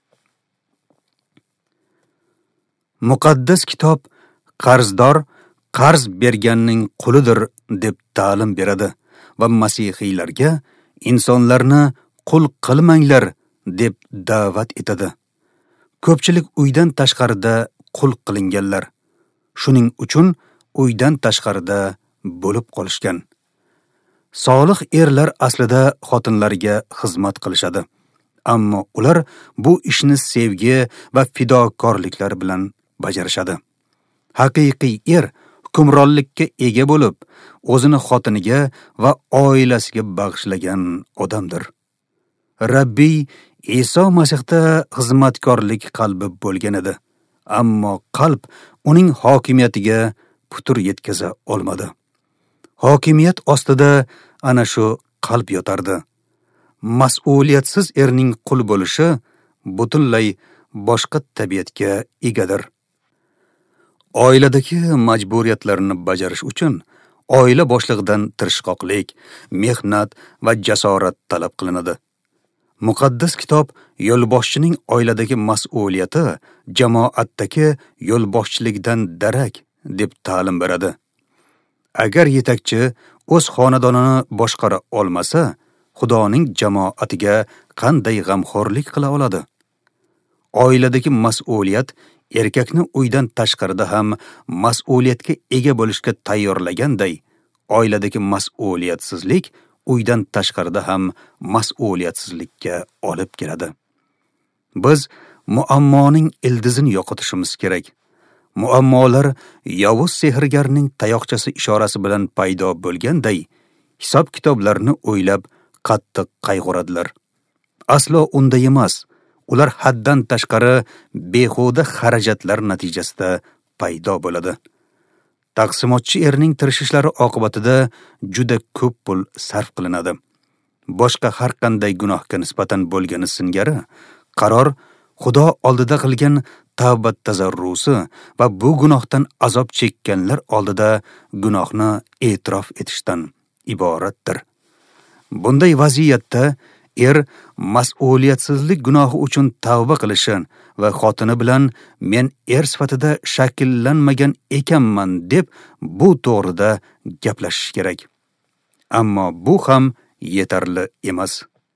Muqaddas kitob qarzdor qarz berganning qulidir deb ta'lim beradi va masihiylarga insonlarni qul qilmanglar deb da'vat etadi. Ko'pchilik uydan tashqarida qul qilinganlar. Shuning uchun uydan tashqarida bo'lib qolishgan. Solih erlar aslida xotinlarga xizmat qilishadi. Ammo ular bu ishni sevgi va fidokorliklar bilan bajarishadi. Haqiqiy er hukmronlikka ega bo'lib, o'zini xotiniga va oilasiga bag'ishlagan odamdir. Rabbiy Iso Masihda xizmatkorlik qalbi bo'lgan edi, ammo qalb uning hokimiyatiga putur yetkaza olmadi. Hokimiyat ostida ana shu qalb yotardi. Mas'uliyatsiz erning qul bo'lishi butunlay boshqa tabiatga egadir. Oiladagi majburiyatlarni bajarish uchun oila boshlig'idan tirishqoqlik, mehnat va jasorat talab qilinadi. Muqaddas kitob yo'lboshchining oiladagi mas'uliyati jamoatdagi yo'lboshchilikdan darak deb ta'lim beradi. Agar yetakchi o'z xonadonini boshqara olmasa, Xudoning jamoatiga qanday g'amxo'rlik qila oladi? Oiladagi mas'uliyat erkakni uydan tashqarida ham mas'uliyatga ega bo'lishga tayyorlaganday, oiladagi mas'uliyatsizlik uydan tashqarida ham mas'uliyatsizlikka olib keladi. Biz muammoning ildizini yo'qotishimiz kerak. Muammolar yovuz sehrgarning tayoqchasi ishorasi bilan paydo bo'lganday, hisob kitoblarni o'ylab qattiq qayg'uradilar. Aslo unday emas. Ular haddan tashqari behuda xarajatlar natijasida paydo bo'ladi. Taqsimotchi erning tirishishlari oqibatida juda ko'p pul sarf qilinadi. Boshqa har qanday gunohga nisbatan bo'lgani singari, qaror Xudo oldida qilgan tavba tazarrusi va bu gunohdan azob chekkanlar oldida gunohni e'tirof etishdan iboratdir. Bunday vaziyatda er mas'uliyatsizlik gunohi uchun tavba qilishi va xotini bilan men er sifatida shakllanmagan ekanman deb bu to'g'rida gaplashish kerak. Ammo bu ham yetarli emas.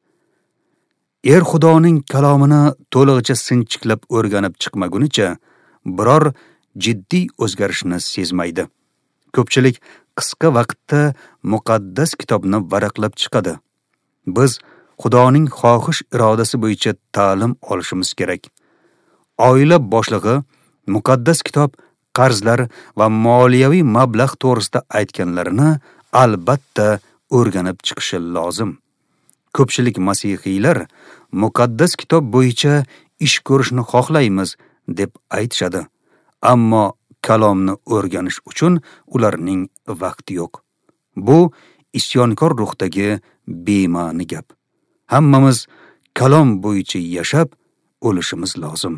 Er Xudoning kalomini to'lig'icha sinchiklab o'rganib chiqmagunicha biror jiddiy o'zgarishni sezmaydi. Ko'pchilik qisqa vaqtda muqaddas kitobni varaqlab chiqadi. Biz Xudoning xohish irodasi bo'yicha ta'lim olishimiz kerak. Oila boshlig'i muqaddas kitob qarzlar va moliyaviy mablag' to'g'risida aytganlarini albatta o'rganib chiqishi lozim. Ko'pchilik masihiylar muqaddas kitob bo'yicha ish ko'rishni xohlaymiz deb aytishadi. Ammo kalomni o'rganish uchun ularning vaqti yo'q. Bu isyonkor ruhdagi bema'ni gap. Hammamiz kalom bo'yicha yashab o'lishimiz lozim.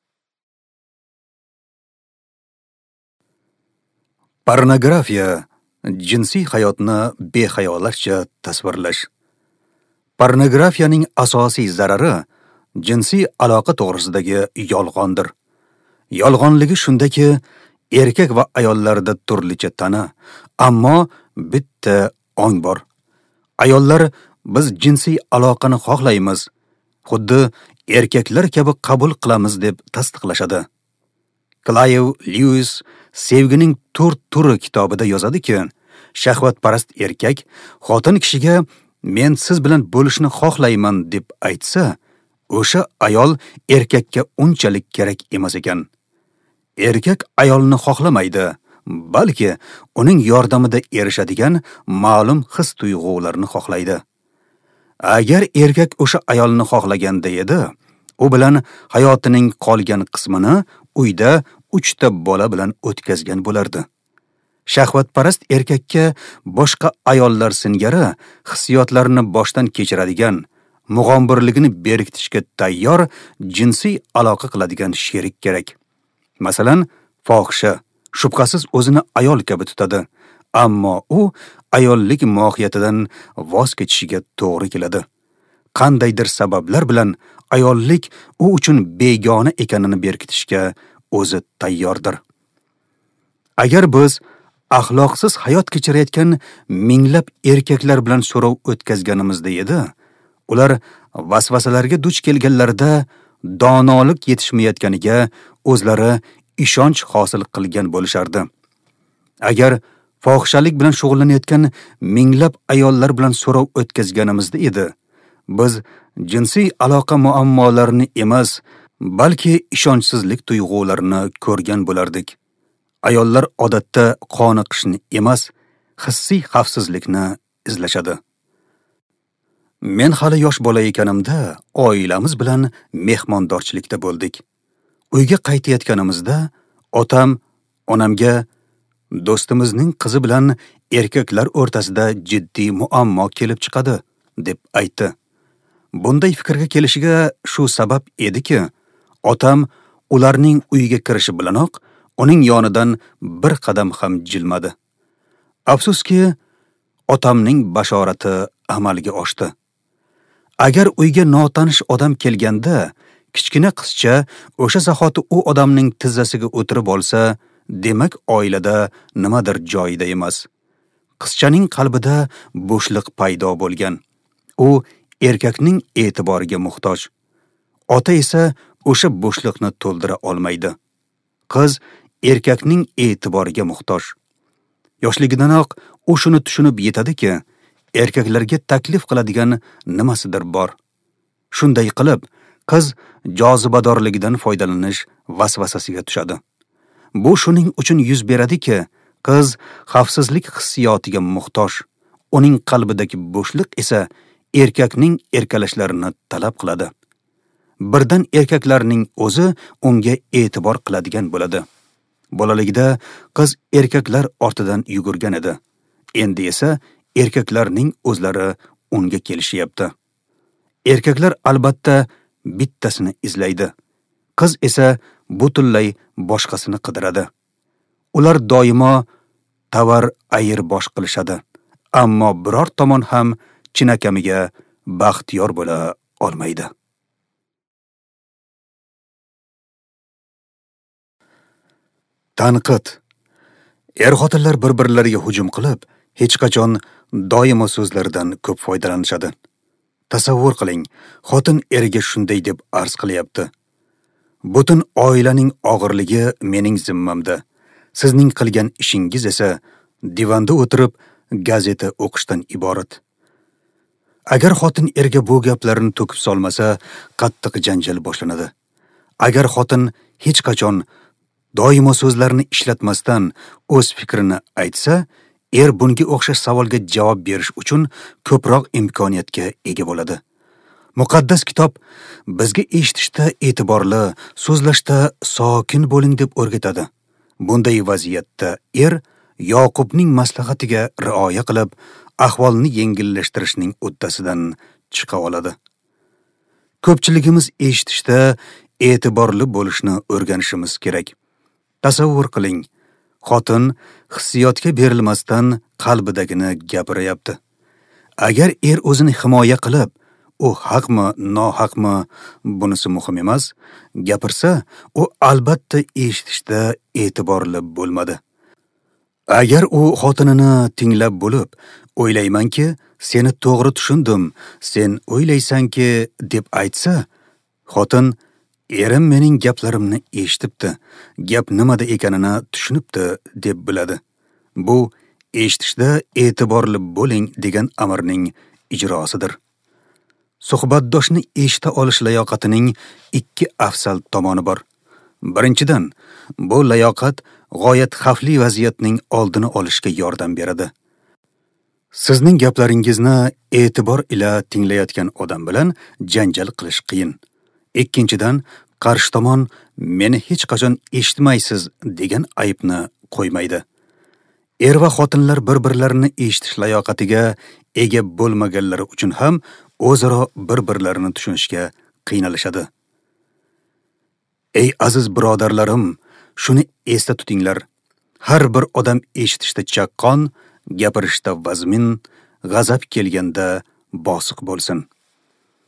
Pornografiya jinsiy hayotni behayolarcha tasvirlash. Pornografiyaning asosiy zarari jinsiy aloqa to'g'risidagi yolg'ondir. Yolg'onligi shundaki, erkak va ayollarda turlicha tana, ammo bitta ong bor. Ayollar biz jinsiy aloqani xohlaymiz, xuddi erkaklar kabi qabul qilamiz deb tasdiqlashadi. Clive Lewis Sevgining to'rt turi kitobida yozadiki, shahvatparast erkak xotin kishiga men siz bilan bo'lishni xohlayman deb aytsa, o'sha ayol erkakka unchalik kerak emas ekan. Erkak ayolni xohlamaydi, balki uning yordamida erishadigan ma'lum his-tuyg'ularni xohlaydi. Agar erkak o'sha ayolni xohlaganda edi, u bilan hayotining qolgan qismini uyda uchta bola bilan o'tkazgan bo'lardi. Shahvatparast erkakka boshqa ayollar singari hissiyotlarni boshdan kechiradigan, mug'ombirligini berkitishga tayyor jinsiy aloqa qiladigan sherik kerak. Masalan, fohisha shubhasiz o'zini ayol kabi tutadi, ammo u ayollik mohiyatidan voz kechishiga to'g'ri keladi. qandaydir sabablar bilan ayollik u uchun begona ekanini berkitishga o'zi tayyordir. Agar biz axloqsiz hayot kechirayotgan minglab erkaklar bilan so'rov o'tkazganimizda edi, ular vasvasalarga duch kelganlarida donolik yetishmayotganiga o'zlari ishonch hosil qilgan bo'lishardi. Agar fohishalik bilan shug'ullanayotgan minglab ayollar bilan so'rov o'tkazganimizda edi, biz jinsiy aloqa muammolarini emas, balki ishonchsizlik tuyg'ularini ko'rgan bo'lardik. Ayollar odatda qoniqishni emas, hissiy xavfsizlikni izlashadi. Men hali yosh bola ekanimda oilamiz bilan mehmondorchilikda bo'ldik. Uyga qaytayotganimizda otam onamga do'stimizning qizi bilan erkaklar o'rtasida jiddiy muammo kelib chiqadi deb aytdi. Bunday fikrga kelishiga shu sabab ediki, otam ularning uyiga kirishi bilanoq uning yonidan bir qadam ham jilmadi. Afsuski, otamning bashorati amalga oshdi. Agar uyga notanish odam kelganda, kichkina qizcha o'sha zahoti u odamning tizzasiga o'tirib olsa, demak oilada nimadir joyida emas. Qizchaning qalbida bo'shliq paydo bo'lgan. U erkakning e'tiboriga muhtoj. Ota esa o'sha bo'shliqni to'ldira olmaydi. Qiz erkakning e'tiboriga muhtoj. Yoshligidanoq u shuni tushunib yetadiki, erkaklarga taklif qiladigan nimasidir bor. Shunday qilib, qiz jozibadorligidan foydalanish vasvasasiga tushadi. Bu shuning uchun yuz beradiki, qiz xavfsizlik hissiyotiga muhtoj. Uning qalbidagi bo'shliq esa erkakning erkalashlarini talab qiladi. Birdan erkaklarning o'zi unga e'tibor qiladigan bo'ladi. Bolaligida qiz erkaklar ortidan yugurgan edi. Endi esa erkaklarning o'zlari unga kelishyapti. Erkaklar albatta bittasini izlaydi. Qiz esa butunlay boshqasini qidiradi. Ular doimo tovar ayir bosh qilishadi. Ammo biror tomon ham chinakamiga baxtiyor bo'la olmaydi. Tanqid. Er-xotinlar bir-birlariga hujum qilib, hech qachon doimo so'zlardan ko'p foydalanishadi. Tasavvur qiling, xotin eriga shunday deb arz qilyapti: butun oilaning og'irligi mening zimmamda. Sizning qilgan ishingiz esa divanda o'tirib gazeta o'qishdan iborat. Agar xotin erga bu gaplarni to'kib solmasa, qattiq janjal boshlanadi. Agar xotin hech qachon doimo so'zlarni ishlatmasdan o'z fikrini aytsa, er bunga o'xshash savolga javob berish uchun ko'proq imkoniyatga ega bo'ladi. Muqaddas kitob bizga eshitishda e'tiborli, so'zlashda sokin bo'ling deb o'rgatadi. Bunday vaziyatda er Yoqubning maslahatiga rioya qilib, ahvolni yengillashtirishning uddasidan chiqa oladi. Ko'pchiligimiz eshitishda e'tiborli bo'lishni o'rganishimiz kerak. Tasavvur qiling, xotin hissiyotga berilmasdan qalbidagini gapiryapti. Agar er o'zini himoya qilib, u haqmi, nohaqmi, bunisi muhim emas, gapirsa, u albatta eshitishda e'tiborli bo'lmadi. Agar u xotinini tinglab bo'lib, o'ylaymanki, seni to'g'ri tushundim, sen o'ylaysanki deb aytsa, xotin erim mening gaplarimni eshitibdi, gap nimada ekanini tushunibdi deb biladi. Bu eshitishda e'tiborli bo'ling degan amirning ijrosidir. Suhbatdoshni eshita olish layoqatining ikki afzal tomoni bor. Birinchidan, bu layoqat g'oyat xavfli vaziyatning oldini olishga yordam beradi. Sizning gaplaringizni e'tibor ila tinglayotgan odam bilan janjal qilish qiyin. Ikkinchidan, qarshi tomon meni hech qachon eshitmaysiz degan aybni qo'ymaydi. Er va xotinlar bir-birlarini eshitish layoqatiga ega bo'lmaganlari uchun ham o'zaro bir-birlarini tushunishga qiynalishadi. Ey aziz birodarlarim, shuni esda tutinglar. Har bir odam eshitishda chaqqon, gapirishda vazmin, g'azab kelganda bosiq bo'lsin.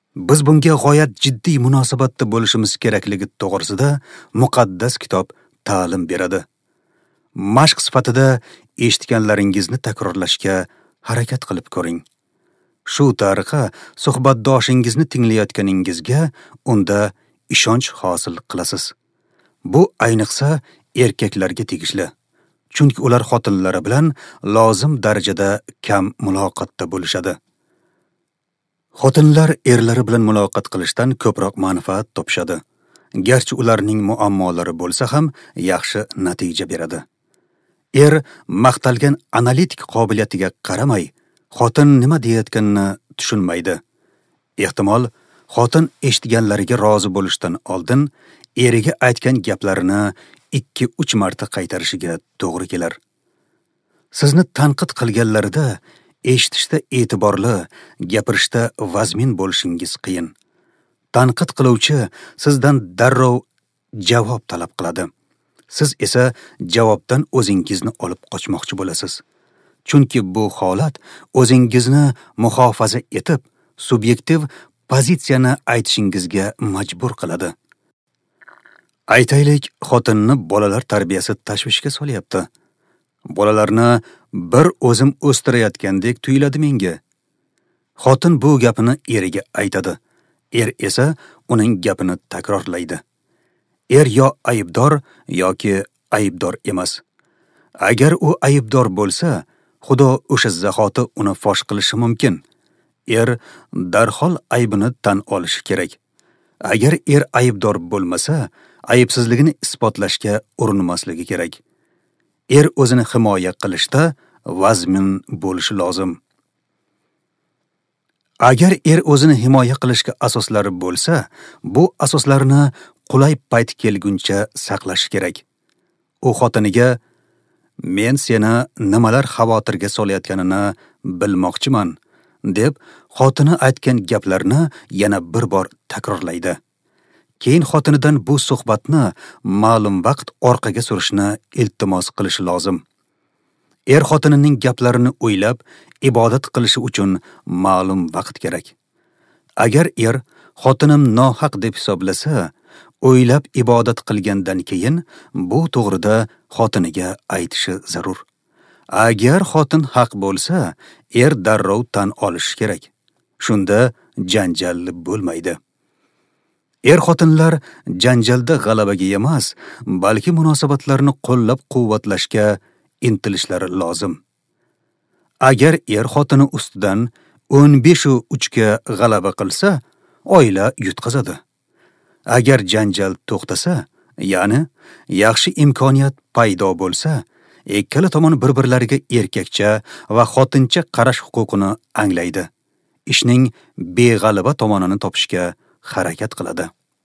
Biz bunga g'oyat jiddiy munosabatda bo'lishimiz kerakligi to'g'risida muqaddas kitob ta'lim beradi. Mashq sifatida eshitganlaringizni takrorlashga harakat qilib ko'ring. Shu tariqa suhbatdoshingizni tinglayotganingizga unda ishonch hosil qilasiz. Bu ayniqsa erkaklarga tegishli. Chunki ular xotinlari bilan lozim darajada kam muloqotda bo'lishadi. Xotinlar erlari bilan muloqot qilishdan ko'proq manfaat topishadi. Garchi ularning muammolari bo'lsa ham yaxshi natija beradi. Er maqtalgan analitik qobiliyatiga qaramay, xotin nima deyayotganini tushunmaydi. Ehtimol, xotin eshitganlariga rozi bo'lishdan oldin eriga aytgan gaplarini ikki uch marta qaytarishiga to'g'ri kelar. Sizni tanqid qilganlarida eshitishda e'tiborli, gapirishda vazmin bo'lishingiz qiyin. Tanqid qiluvchi sizdan darrov javob talab qiladi. Siz esa javobdan o'zingizni olib qochmoqchi bo'lasiz. Chunki bu holat o'zingizni muhofaza etib, subyektiv pozitsiyani aytishingizga majbur qiladi. Aytaylik, xotinni bolalar tarbiyasi tashvishga solyapti. Bolalarni bir o'zim o'stirayotgandek tuyuladi menga. Xotin bu gapini eriga aytadi. Er esa uning gapini takrorlaydi. Er yo aybdor yoki aybdor emas. Agar u aybdor bo'lsa, Xudo o'sha zahoti uni fosh qilishi mumkin. Er darhol aybini tan olishi kerak. Agar er aybdor bo'lmasa, aybsizligini isbotlashga urinmasligi kerak. Er o'zini himoya qilishda vazmin bo'lishi lozim. Agar er o'zini himoya qilishga asoslari bo'lsa, bu asoslarni qulay payt kelguncha saqlash kerak. U xotiniga men seni nimalar xavotirga solayotganini bilmoqchiman deb xotini aytgan gaplarni yana bir bor takrorlaydi. Keyin xotinidan bu suhbatni ma'lum vaqt orqaga surishni iltimos qilishi lozim. Er xotinining gaplarini o'ylab, ibodat qilishi uchun ma'lum vaqt kerak. Agar er xotinim nohaq deb hisoblasa, o'ylab ibodat qilgandan keyin bu to'g'rida xotiniga aytishi zarur. Agar xotin haq bo'lsa, er darrov tan olishi kerak. Shunda janjal bo'lmaydi. Er-xotinlar janjalda g'alabaga emas, balki munosabatlarni qo'llab-quvvatlashga intilishlari lozim. Agar er-xotini ustidan o'n besh uch ga g'alaba qilsa, oila yutqazadi. Agar janjal to'xtasa, ya'ni yaxshi imkoniyat paydo bo'lsa, ikkala tomon bir-birlariga erkakcha va xotincha qarash huquqini anglaydi. Ishning beg'alaba tomonini topishga harakat qiladi.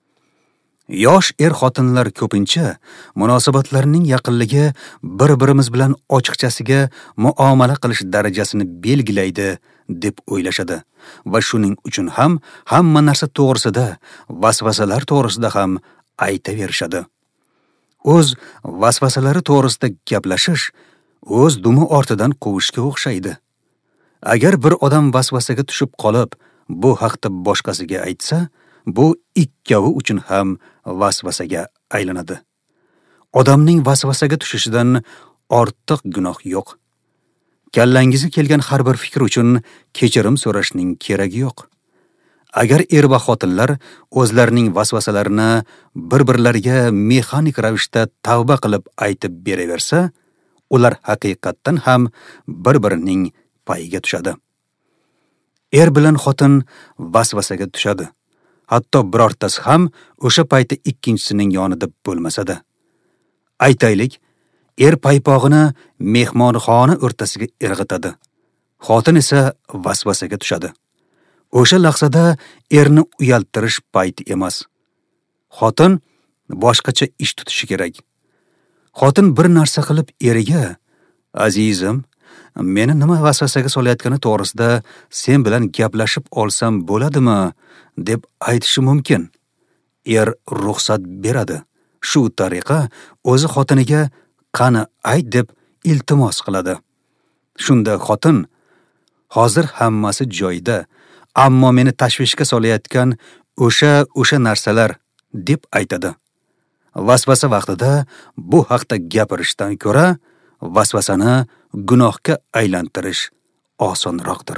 Yosh er-xotinlar ko'pincha munosabatlarning yaqinligi bir-birimiz bilan ochiqchasiga muomala qilish darajasini belgilaydi deb o'ylashadi va shuning uchun ham hamma narsa to'g'risida, vasvasalar to'g'risida ham aytaverishadi. O'z vasvasalari to'g'risida gaplashish o'z dumi ortidan quvishga o'xshaydi. Agar bir odam vasvasaga tushib qolib, bu haqda boshqasiga aytsa, bu ikkovi uchun ham vasvasaga aylanadi. Odamning vasvasaga tushishidan ortiq gunoh yo'q. Kallangizga kelgan har bir fikr uchun kechirim so'rashning keragi yo'q. Agar er va xotinlar o'zlarining vasvasalarini bir-birlariga mexanik ravishda tavba qilib aytib beraversa, ular haqiqatdan ham bir-birining payiga tushadi. Er bilan xotin vasvasaga tushadi. Hatto birortasi ham o'sha paytda ikkinchisining yonida bo'lmasada. Aytaylik, er paypog'ini mehmonxona o'rtasiga irg'itadi. Xotin esa vasvasaga tushadi. O'sha lahzada erni uyaltirish payti emas. Xotin boshqacha ish tutishi kerak. Xotin bir narsa qilib eriga, azizim, meni nima vasvasaga solayotgani to'g'risida sen bilan gaplashib olsam bo'ladimi, deb aytishi mumkin. Er ruxsat beradi. Shu tariqa o'zi xotiniga qani ayt deb iltimos qiladi. Shunda xotin, hozir hammasi joyida, ammo meni tashvishga solayotgan o'sha o'sha narsalar deb aytadi. Vasvasa vaqtida bu haqda gapirishdan ko'ra vasvasani gunohga aylantirish osonroqdir.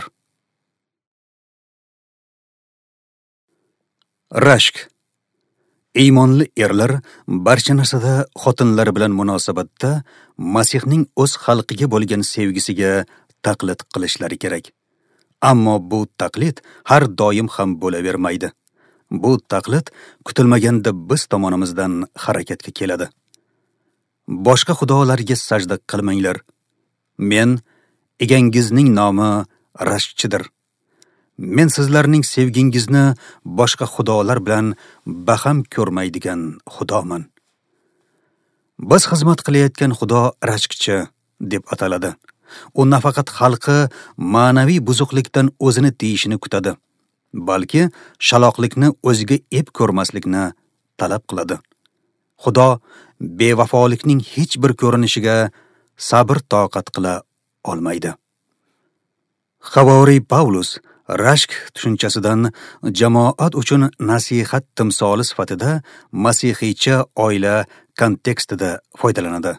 Rashk. Iymonli erlar barcha narsada xotinlar bilan munosabatda Masihning o'z xalqiga bo'lgan sevgisiga taqlid qilishlari kerak. Ammo bu taqlid har doim ham bo'lavermaydi. Bu taqlid kutilmaganda biz tomonimizdan harakatga keladi. Boshqa xudolarga sajda qilmanglar. Men egangizning nomi Rashkchidir. Men sizlarning sevgingizni boshqa xudolar bilan baham ko'rmaydigan xudoman. Biz xizmat qilayotgan xudo Rashkchi deb ataladi. U nafaqat xalqi ma'naviy buzuqlikdan o'zini tiyishini kutadi, balki shaloqlikni o'ziga ep ko'rmaslikni talab qiladi. Xudo bevafolikning hech bir ko'rinishiga sabr toqat qila olmaydi. Havoriy Pavlus rashk tushunchasidan jamoat uchun nasihat timsoli sifatida masihiycha oila kontekstida foydalanadi.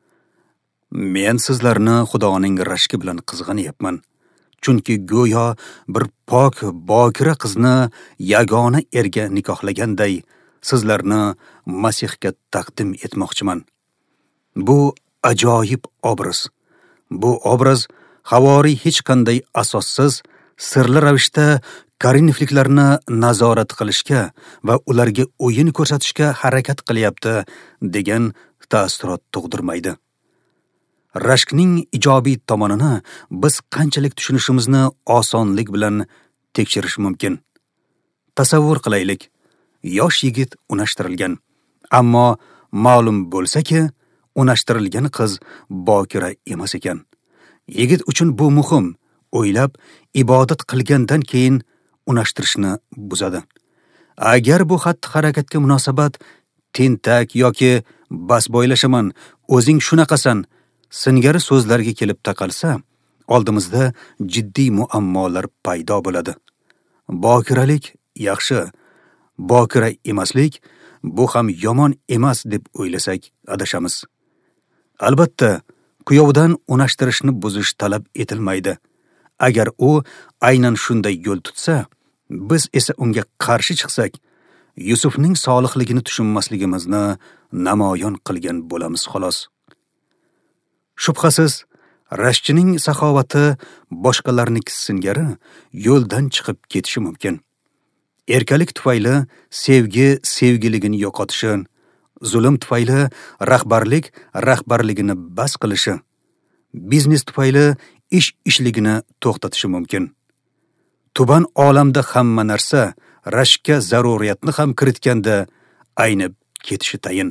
Men sizlarni Xudoning rashki bilan qizg'anyapman, chunki go'yo bir pok bokira qizni yagona erga nikohlaganday sizlarni Masihga taqdim etmoqchiman. Bu ajoyib obraz. Bu obraz Havoriy hech qanday asossiz, sirli ravishda korinfliklarni nazorat qilishga va ularga o'yin ko'rsatishga harakat qilyapti degan ta'ssurot tug'dirmaydi. Rashkning ijobiy tomonini biz qanchalik tushunishimizni osonlik bilan tekshirish mumkin. Tasavvur qilaylik, yosh yigit unashtirilgan, ammo ma'lum bo'lsa-ki, unashtirilgan qiz bokira emas ekan. Yigit uchun bu muhim, o'ylab ibodat qilgandan keyin unashtirishni buzadi. Agar bu xatti-harakatga munosabat tentak yoki bas bo'ylashaman, o'zing shunaqasan singari so'zlarga kelib taqalsa, oldimizda jiddiy muammolar paydo bo'ladi. Bokiralik yaxshi, bokira emaslik bu ham yomon emas deb o'ylasak adashamiz. Albatta, kuyovdan unashtirishni buzish talab etilmaydi. Agar u aynan shunday yo'l tutsa, biz esa unga qarshi chiqsak, Yusufning solihligini tushunmasligimizni namoyon qilgan bo'lamiz xolos. Shubhasiz, rashkchining saxovati boshqalarning singari yo'ldan chiqib ketishi mumkin. Erkalik tufayli sevgi sevgiligini yo'qotishi, zulm tufayli rahbarlik rahbarligini bas qilishi, biznes tufayli ish ishligini to'xtatishi mumkin. Tuban olamda hamma narsa rashkka zaruriyatni ham kiritganda aynib ketishi tayin.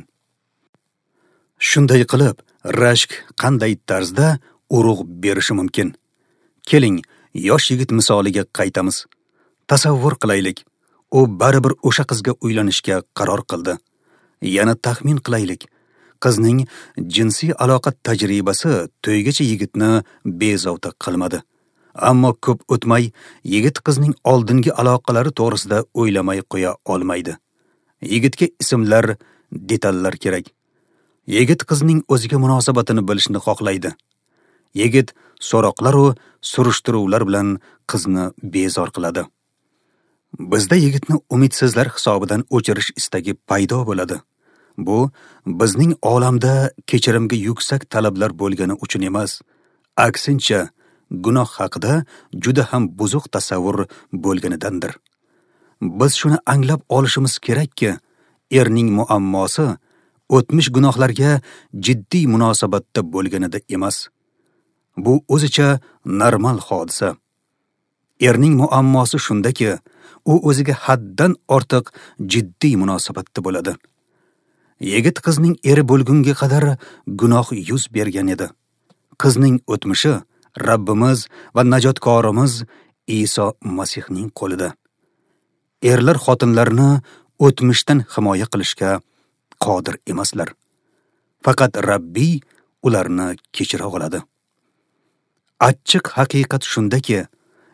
Shunday qilib, rashk qanday tarzda urug' berishi mumkin? Keling, yosh yigit misoliga qaytamiz. Tasavvur qilaylik, u baribir o'sha qizga uylanishga qaror qildi. Yana taxmin qilaylik, qizning jinsiy aloqa tajribasi to'ygacha yigitni bezovta qilmadi. Ammo ko'p o'tmay yigit qizning oldingi aloqalari to'g'risida o'ylamay qo'ya olmaydi. Yigitga ismlar, detallar kerak. Yigit qizning o'ziga munosabatini bilishni xohlaydi. Yigit so'roqlar va surishtiruvlar bilan qizni bezor qiladi. Bizda yigitni umidsizlar hisobidan o'chirish istagi paydo bo'ladi. Bu bizning olamda kechirimga yuksak talablar bo'lgani uchun emas, aksincha gunoh haqida juda ham buzuq tasavvur bo'lganidandir. Biz shuni anglab olishimiz kerakki, erning muammosi o'tmish gunohlarga jiddiy munosabatda bo'lganida emas. Bu o'zicha normal hodisa. Erning muammosi shundaki, u o'ziga haddan ortiq jiddiy munosabatda bo'ladi. Yigit qizning eri bo'lgunga qadar gunoh yuz bergan edi. Qizning o'tmishi Rabbimiz va najotkorimiz Iso Masihning qo'lida. Erlar xotinlarni o'tmishdan himoya qilishga qodir emaslar. Faqat Rabbiy ularni kechira oladi. Achchiq haqiqat shundaki,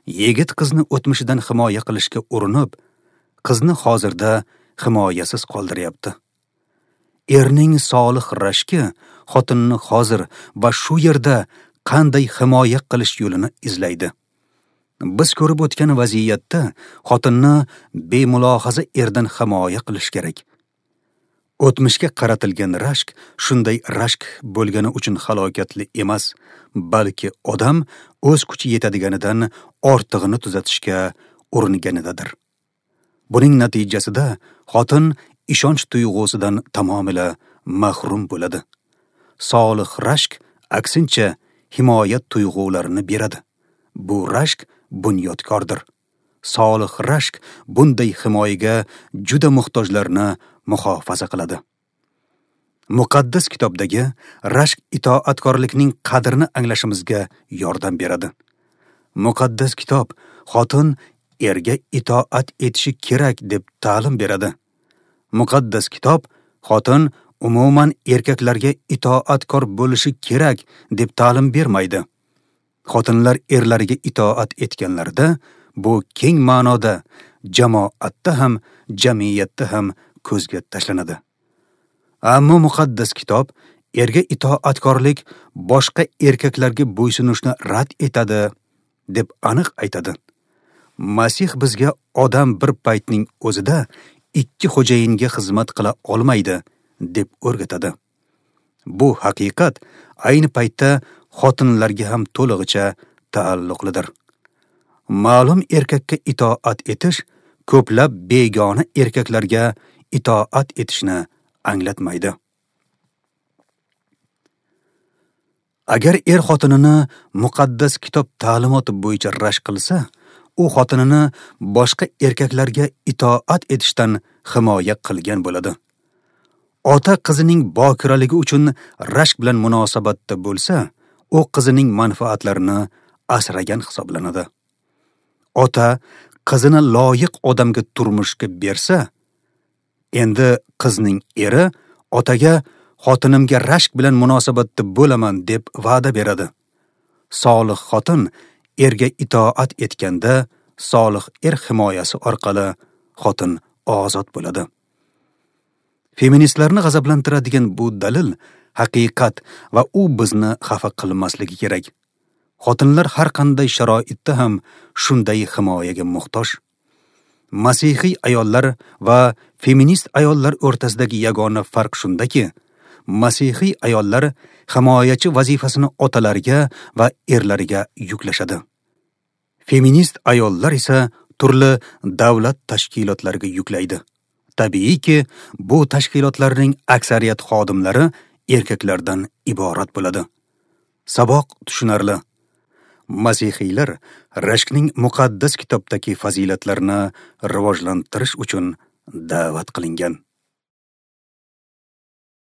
yigit qizni o'tmishidan himoya qilishga urinib, qizni hozirda himoyasiz qoldiryapti. Erning solih rashki xotinni hozir va shu yerda qanday himoya qilish yo'lini izlaydi. Biz ko'rib o'tgan vaziyatda xotinni bemulohaza erdan himoya qilish kerak. O'tmishga qaratilgan rashk shunday rashk bo'lgani uchun halokatli emas, balki odam o'z kuchi yetadiganidan ortig'ini tuzatishga uringanidadir. Buning natijasida xotin ishonch tuyg'usidan tamomila mahrum bo'ladi. Solih rashk aksincha himoya tuyg'ularini beradi. Bu rashk bunyodkordir. Solih rashk bunday himoyaga juda muhtojlarni muhofaza qiladi. Muqaddas kitobdagi rashk itoatkorlikning qadrini anglashimizga yordam beradi. Muqaddas kitob xotin erga itoat etishi kerak deb ta'lim beradi. Muqaddas kitob xotin umuman erkaklarga itoatkor bo'lishi kerak deb ta'lim bermaydi. Xotinlar erlariga itoat etganlarda bu keng ma'noda jamoatda ham, jamiyatda ham ko'zga tashlanadi. Ammo muqaddas kitob erga itoatkorlik boshqa erkaklarga bo'ysunishni rad etadi deb aniq aytadi. Masih bizga odam bir paytning o'zida ikki xo'jayinga xizmat qila olmaydi deb o'rgatadi. Bu haqiqat ayni paytda xotinlarga ham to'lig'icha taalluqlidir. Ma'lum erkakka itoat etish ko'plab begona erkaklarga itoat etishni anglatmaydi. Agar er xotinini muqaddas kitob ta'limoti bo'yicha rashk qilsa, u xotinini boshqa erkaklarga itoat etishdan himoya qilgan bo'ladi. Ota qizining bokiraligi uchun rashk bilan munosabatda bo'lsa, u qizining manfaatlarini asragan hisoblanadi. Ota qizini loyiq odamga turmushga bersa, endi qizning eri otaga xotinimga rashk bilan munosabatda bo'laman deb va'da beradi. Solih xotin erga itoat etganda, solih er himoyasi orqali xotin ozod bo'ladi. Feministlarni g'azablantiradigan bu dalil haqiqat va u bizni xafa qilmasligi kerak. Xotinlar har qanday sharoitda ham shunday himoyaga muhtoj. Masihiy ayollar va feminist ayollar o'rtasidagi yagona farq shundaki, Masihiy ayollar himoyachi vazifasini otalariga va erlariga yuklashadi. Feminist ayollar esa turli davlat tashkilotlariga yuklaydi. Tabiiyki, bu tashkilotlarning aksariyat xodimlari erkaklardan iborat bo'ladi. Saboq tushunarli. Masihiylar rashkning muqaddas kitobdagi fazilatlarini rivojlantirish uchun da'vat qilingan.